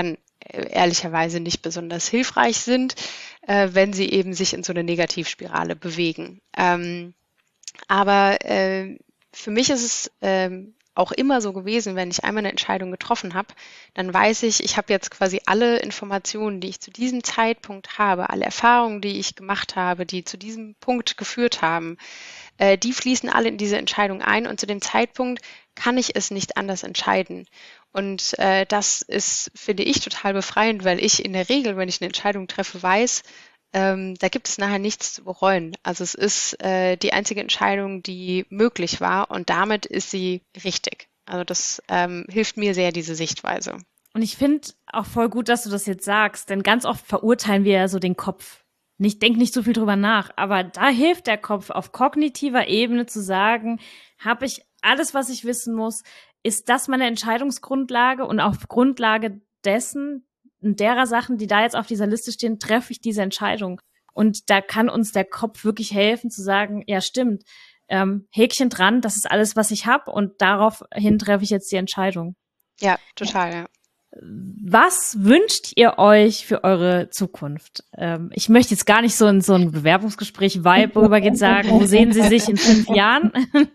ehrlicherweise nicht besonders hilfreich sind, äh, wenn sie eben sich in so eine Negativspirale bewegen. Ähm, aber äh, für mich ist es ähm, auch immer so gewesen, wenn ich einmal eine Entscheidung getroffen habe, dann weiß ich, ich habe jetzt quasi alle Informationen, die ich zu diesem Zeitpunkt habe, alle Erfahrungen, die ich gemacht habe, die zu diesem Punkt geführt haben, äh, die fließen alle in diese Entscheidung ein und zu dem Zeitpunkt kann ich es nicht anders entscheiden. Und äh, das ist, finde ich, total befreiend, weil ich in der Regel, wenn ich eine Entscheidung treffe, weiß, Ähm, da gibt es nachher nichts zu bereuen. Also es ist äh, die einzige Entscheidung, die möglich war und damit ist sie richtig. Also das ähm, hilft mir sehr, diese Sichtweise. Und ich finde auch voll gut, dass du das jetzt sagst, denn ganz oft verurteilen wir ja so den Kopf. Nicht, denk nicht so viel drüber nach, aber da hilft der Kopf auf kognitiver Ebene zu sagen, habe ich alles, was ich wissen muss, ist das meine Entscheidungsgrundlage und auf Grundlage dessen, derer Sachen, die da jetzt auf dieser Liste stehen, treffe ich diese Entscheidung. Und da kann uns der Kopf wirklich helfen zu sagen, ja stimmt, ähm, Häkchen dran, das ist alles, was ich habe und daraufhin treffe ich jetzt die Entscheidung. Ja, total, ja. Was wünscht ihr euch für eure Zukunft? Ähm, ich möchte jetzt gar nicht so in so ein Bewerbungsgespräch-Vibe rübergehen, sagen, wo sehen Sie sich in fünf Jahren?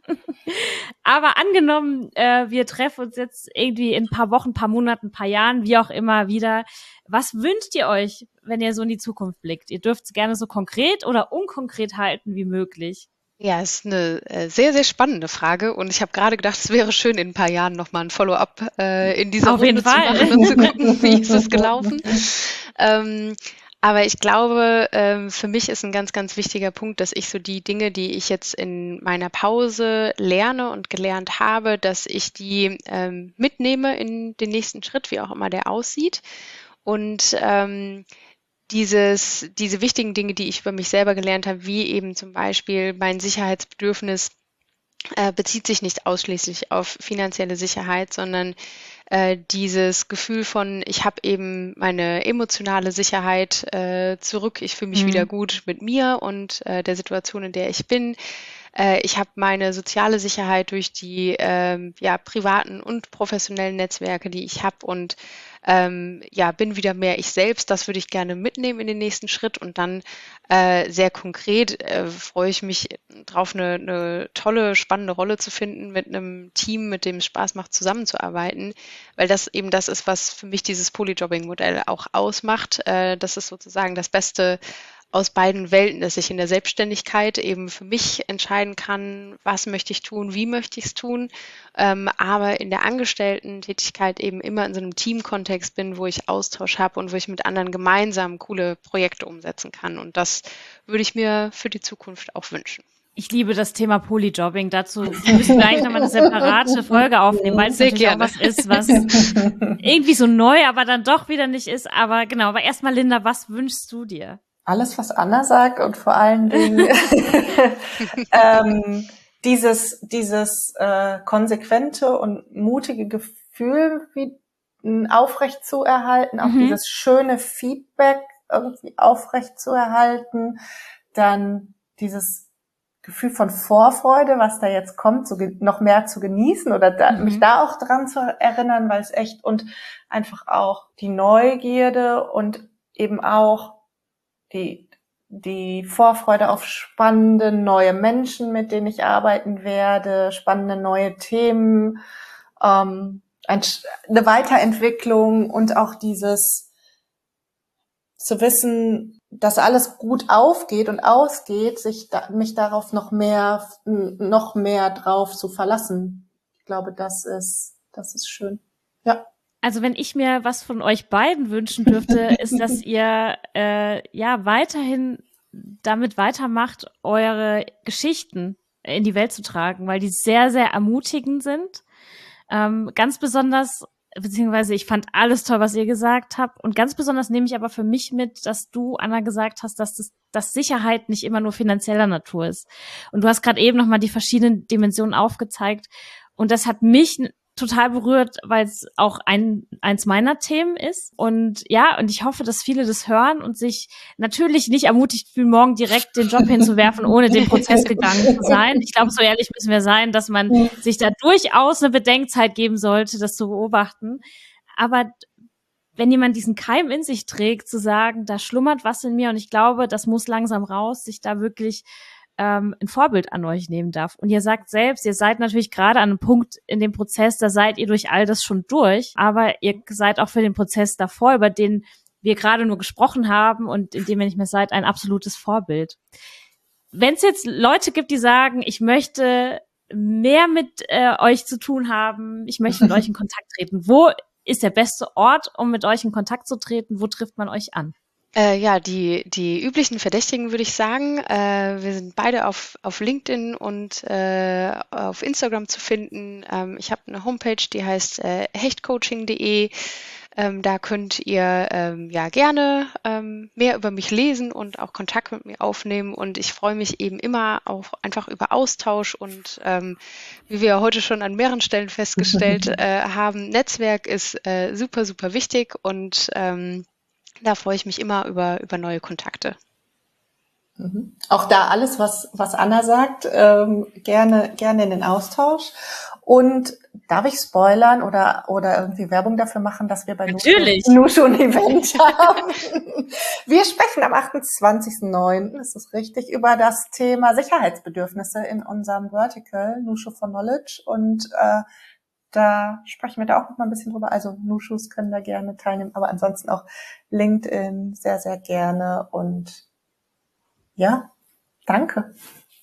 Aber angenommen, äh, wir treffen uns jetzt irgendwie in ein paar Wochen, ein paar Monaten, ein paar Jahren, wie auch immer wieder. Was wünscht ihr euch, wenn ihr so in die Zukunft blickt? Ihr dürft es gerne so konkret oder unkonkret halten wie möglich. Ja, ist eine äh, sehr, sehr spannende Frage und ich habe gerade gedacht, es wäre schön, in ein paar Jahren nochmal ein Follow-up äh, in dieser Auf Runde jeden zu Fall. machen und zu gucken, wie ist es gelaufen. ähm, aber ich glaube, ähm, für mich ist ein ganz, ganz wichtiger Punkt, dass ich so die Dinge, die ich jetzt in meiner Pause lerne und gelernt habe, dass ich die ähm, mitnehme in den nächsten Schritt, wie auch immer der aussieht. Und ähm, Dieses, diese wichtigen Dinge, die ich über mich selber gelernt habe, wie eben zum Beispiel mein Sicherheitsbedürfnis, äh, bezieht sich nicht ausschließlich auf finanzielle Sicherheit, sondern äh, dieses Gefühl von, ich habe eben meine emotionale Sicherheit äh, zurück, ich fühle mich Mhm. wieder gut mit mir und äh, der Situation, in der ich bin. Äh, ich habe meine soziale Sicherheit durch die ähm, ja, privaten und professionellen Netzwerke, die ich habe und Ähm, ja, bin wieder mehr ich selbst. Das würde ich gerne mitnehmen in den nächsten Schritt und dann äh, sehr konkret äh, freue ich mich drauf, eine, eine tolle, spannende Rolle zu finden mit einem Team, mit dem es Spaß macht, zusammenzuarbeiten, weil das eben das ist, was für mich dieses Polyjobbing-Modell auch ausmacht. Äh, das ist sozusagen das Beste aus beiden Welten, dass ich in der Selbstständigkeit eben für mich entscheiden kann, was möchte ich tun, wie möchte ich es tun, ähm, aber in der Angestellten-Tätigkeit eben immer in so einem Teamkontext bin, wo ich Austausch habe und wo ich mit anderen gemeinsam coole Projekte umsetzen kann. Und das würde ich mir für die Zukunft auch wünschen. Ich liebe das Thema Polyjobbing. Dazu müssen wir eigentlich nochmal eine separate Folge aufnehmen, weil es Sehr natürlich gerne. auch was ist, was irgendwie so neu, aber dann doch wieder nicht ist. Aber genau, aber erstmal, Linda, was wünschst du dir? Alles, was Anna sagt und vor allen Dingen ähm, dieses dieses äh, konsequente und mutige Gefühl wie aufrecht zu erhalten, auch Mhm. dieses schöne Feedback irgendwie aufrecht zu erhalten, dann dieses Gefühl von Vorfreude, was da jetzt kommt, so ge- noch mehr zu genießen oder da, Mhm. mich da auch dran zu erinnern, weil es echt und einfach auch die Neugierde und eben auch die die Vorfreude auf spannende neue Menschen, mit denen ich arbeiten werde, spannende neue Themen, ähm, ein, eine Weiterentwicklung und auch dieses zu wissen, dass alles gut aufgeht und ausgeht, sich da, mich darauf noch mehr noch mehr drauf zu verlassen. Ich glaube, das ist das ist schön. Ja. Also wenn ich mir was von euch beiden wünschen dürfte, ist, dass ihr äh, ja weiterhin damit weitermacht, eure Geschichten in die Welt zu tragen, weil die sehr, sehr ermutigend sind. Ähm, ganz besonders, beziehungsweise ich fand alles toll, was ihr gesagt habt. Und ganz besonders nehme ich aber für mich mit, dass du, Anna, gesagt hast, dass das, dass Sicherheit nicht immer nur finanzieller Natur ist. Und du hast gerade eben nochmal die verschiedenen Dimensionen aufgezeigt. Und das hat mich total berührt, weil es auch ein eins meiner Themen ist. Und ja, und ich hoffe, dass viele das hören und sich natürlich nicht ermutigt fühlen, morgen direkt den Job hinzuwerfen, ohne den Prozess gegangen zu sein. Ich glaube, so ehrlich müssen wir sein, dass man sich da durchaus eine Bedenkzeit geben sollte, das zu beobachten. Aber wenn jemand diesen Keim in sich trägt, zu sagen, da schlummert was in mir und ich glaube, das muss langsam raus, sich da wirklich ähm, ein Vorbild an euch nehmen darf. Und ihr sagt selbst, ihr seid natürlich gerade an einem Punkt in dem Prozess, da seid ihr durch all das schon durch, aber ihr seid auch für den Prozess davor, über den wir gerade nur gesprochen haben und in dem ihr nicht mehr seid, ein absolutes Vorbild. Wenn es jetzt Leute gibt, die sagen, ich möchte mehr mit äh, euch zu tun haben, ich möchte mit euch in Kontakt treten, wo ist der beste Ort, um mit euch in Kontakt zu treten? Wo trifft man euch an? Äh, ja, die, die üblichen Verdächtigen würde ich sagen. Äh, wir sind beide auf, auf LinkedIn und äh, auf Instagram zu finden. Ähm, ich habe eine Homepage, die heißt äh, hechtcoaching punkt de. Ähm, da könnt ihr ähm, ja gerne ähm, mehr über mich lesen und auch Kontakt mit mir aufnehmen. Und ich freue mich eben immer auch einfach über Austausch und ähm, wie wir heute schon an mehreren Stellen festgestellt äh, haben, Netzwerk ist äh, super, super wichtig und ähm, da freue ich mich immer über, über neue Kontakte. Mhm. Auch da alles, was, was Anna sagt, ähm, gerne, gerne in den Austausch. Und darf ich spoilern oder, oder irgendwie Werbung dafür machen, dass wir bei Natürlich. Nushu ein Event haben? Wir sprechen am achtundzwanzigsten neunten, ist das richtig, über das Thema Sicherheitsbedürfnisse in unserem Vertical, Nushu for Knowledge. Und äh, da sprechen wir da auch noch mal ein bisschen drüber. Also Nushus können da gerne teilnehmen, aber ansonsten auch LinkedIn sehr, sehr gerne. Und ja, danke.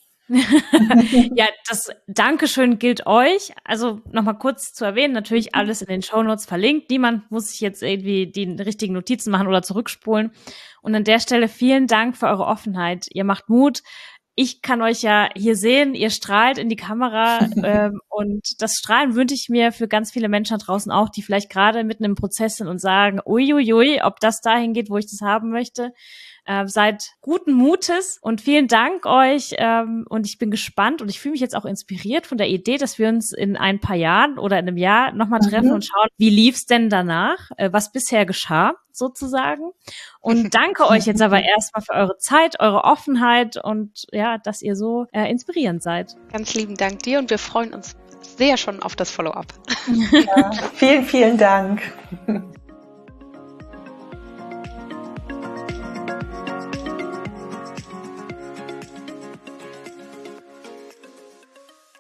Ja, das Dankeschön gilt euch. Also nochmal kurz zu erwähnen, natürlich alles in den Shownotes verlinkt. Niemand muss sich jetzt irgendwie die richtigen Notizen machen oder zurückspulen. Und an der Stelle vielen Dank für eure Offenheit. Ihr macht Mut. Ich kann euch ja hier sehen, ihr strahlt in die Kamera ähm, und das Strahlen wünsche ich mir für ganz viele Menschen da draußen auch, die vielleicht gerade mitten im Prozess sind und sagen, uiuiui, ob das dahin geht, wo ich das haben möchte. Äh, seid guten Mutes und vielen Dank euch ähm, und ich bin gespannt und ich fühle mich jetzt auch inspiriert von der Idee, dass wir uns in ein paar Jahren oder in einem Jahr nochmal treffen mhm. und schauen, wie lief's denn danach, äh, was bisher geschah sozusagen. Und danke euch jetzt aber erstmal für eure Zeit, eure Offenheit und ja, dass ihr so äh, inspirierend seid. Ganz lieben Dank dir und wir freuen uns sehr schon auf das Follow-up. Ja, vielen, vielen Dank.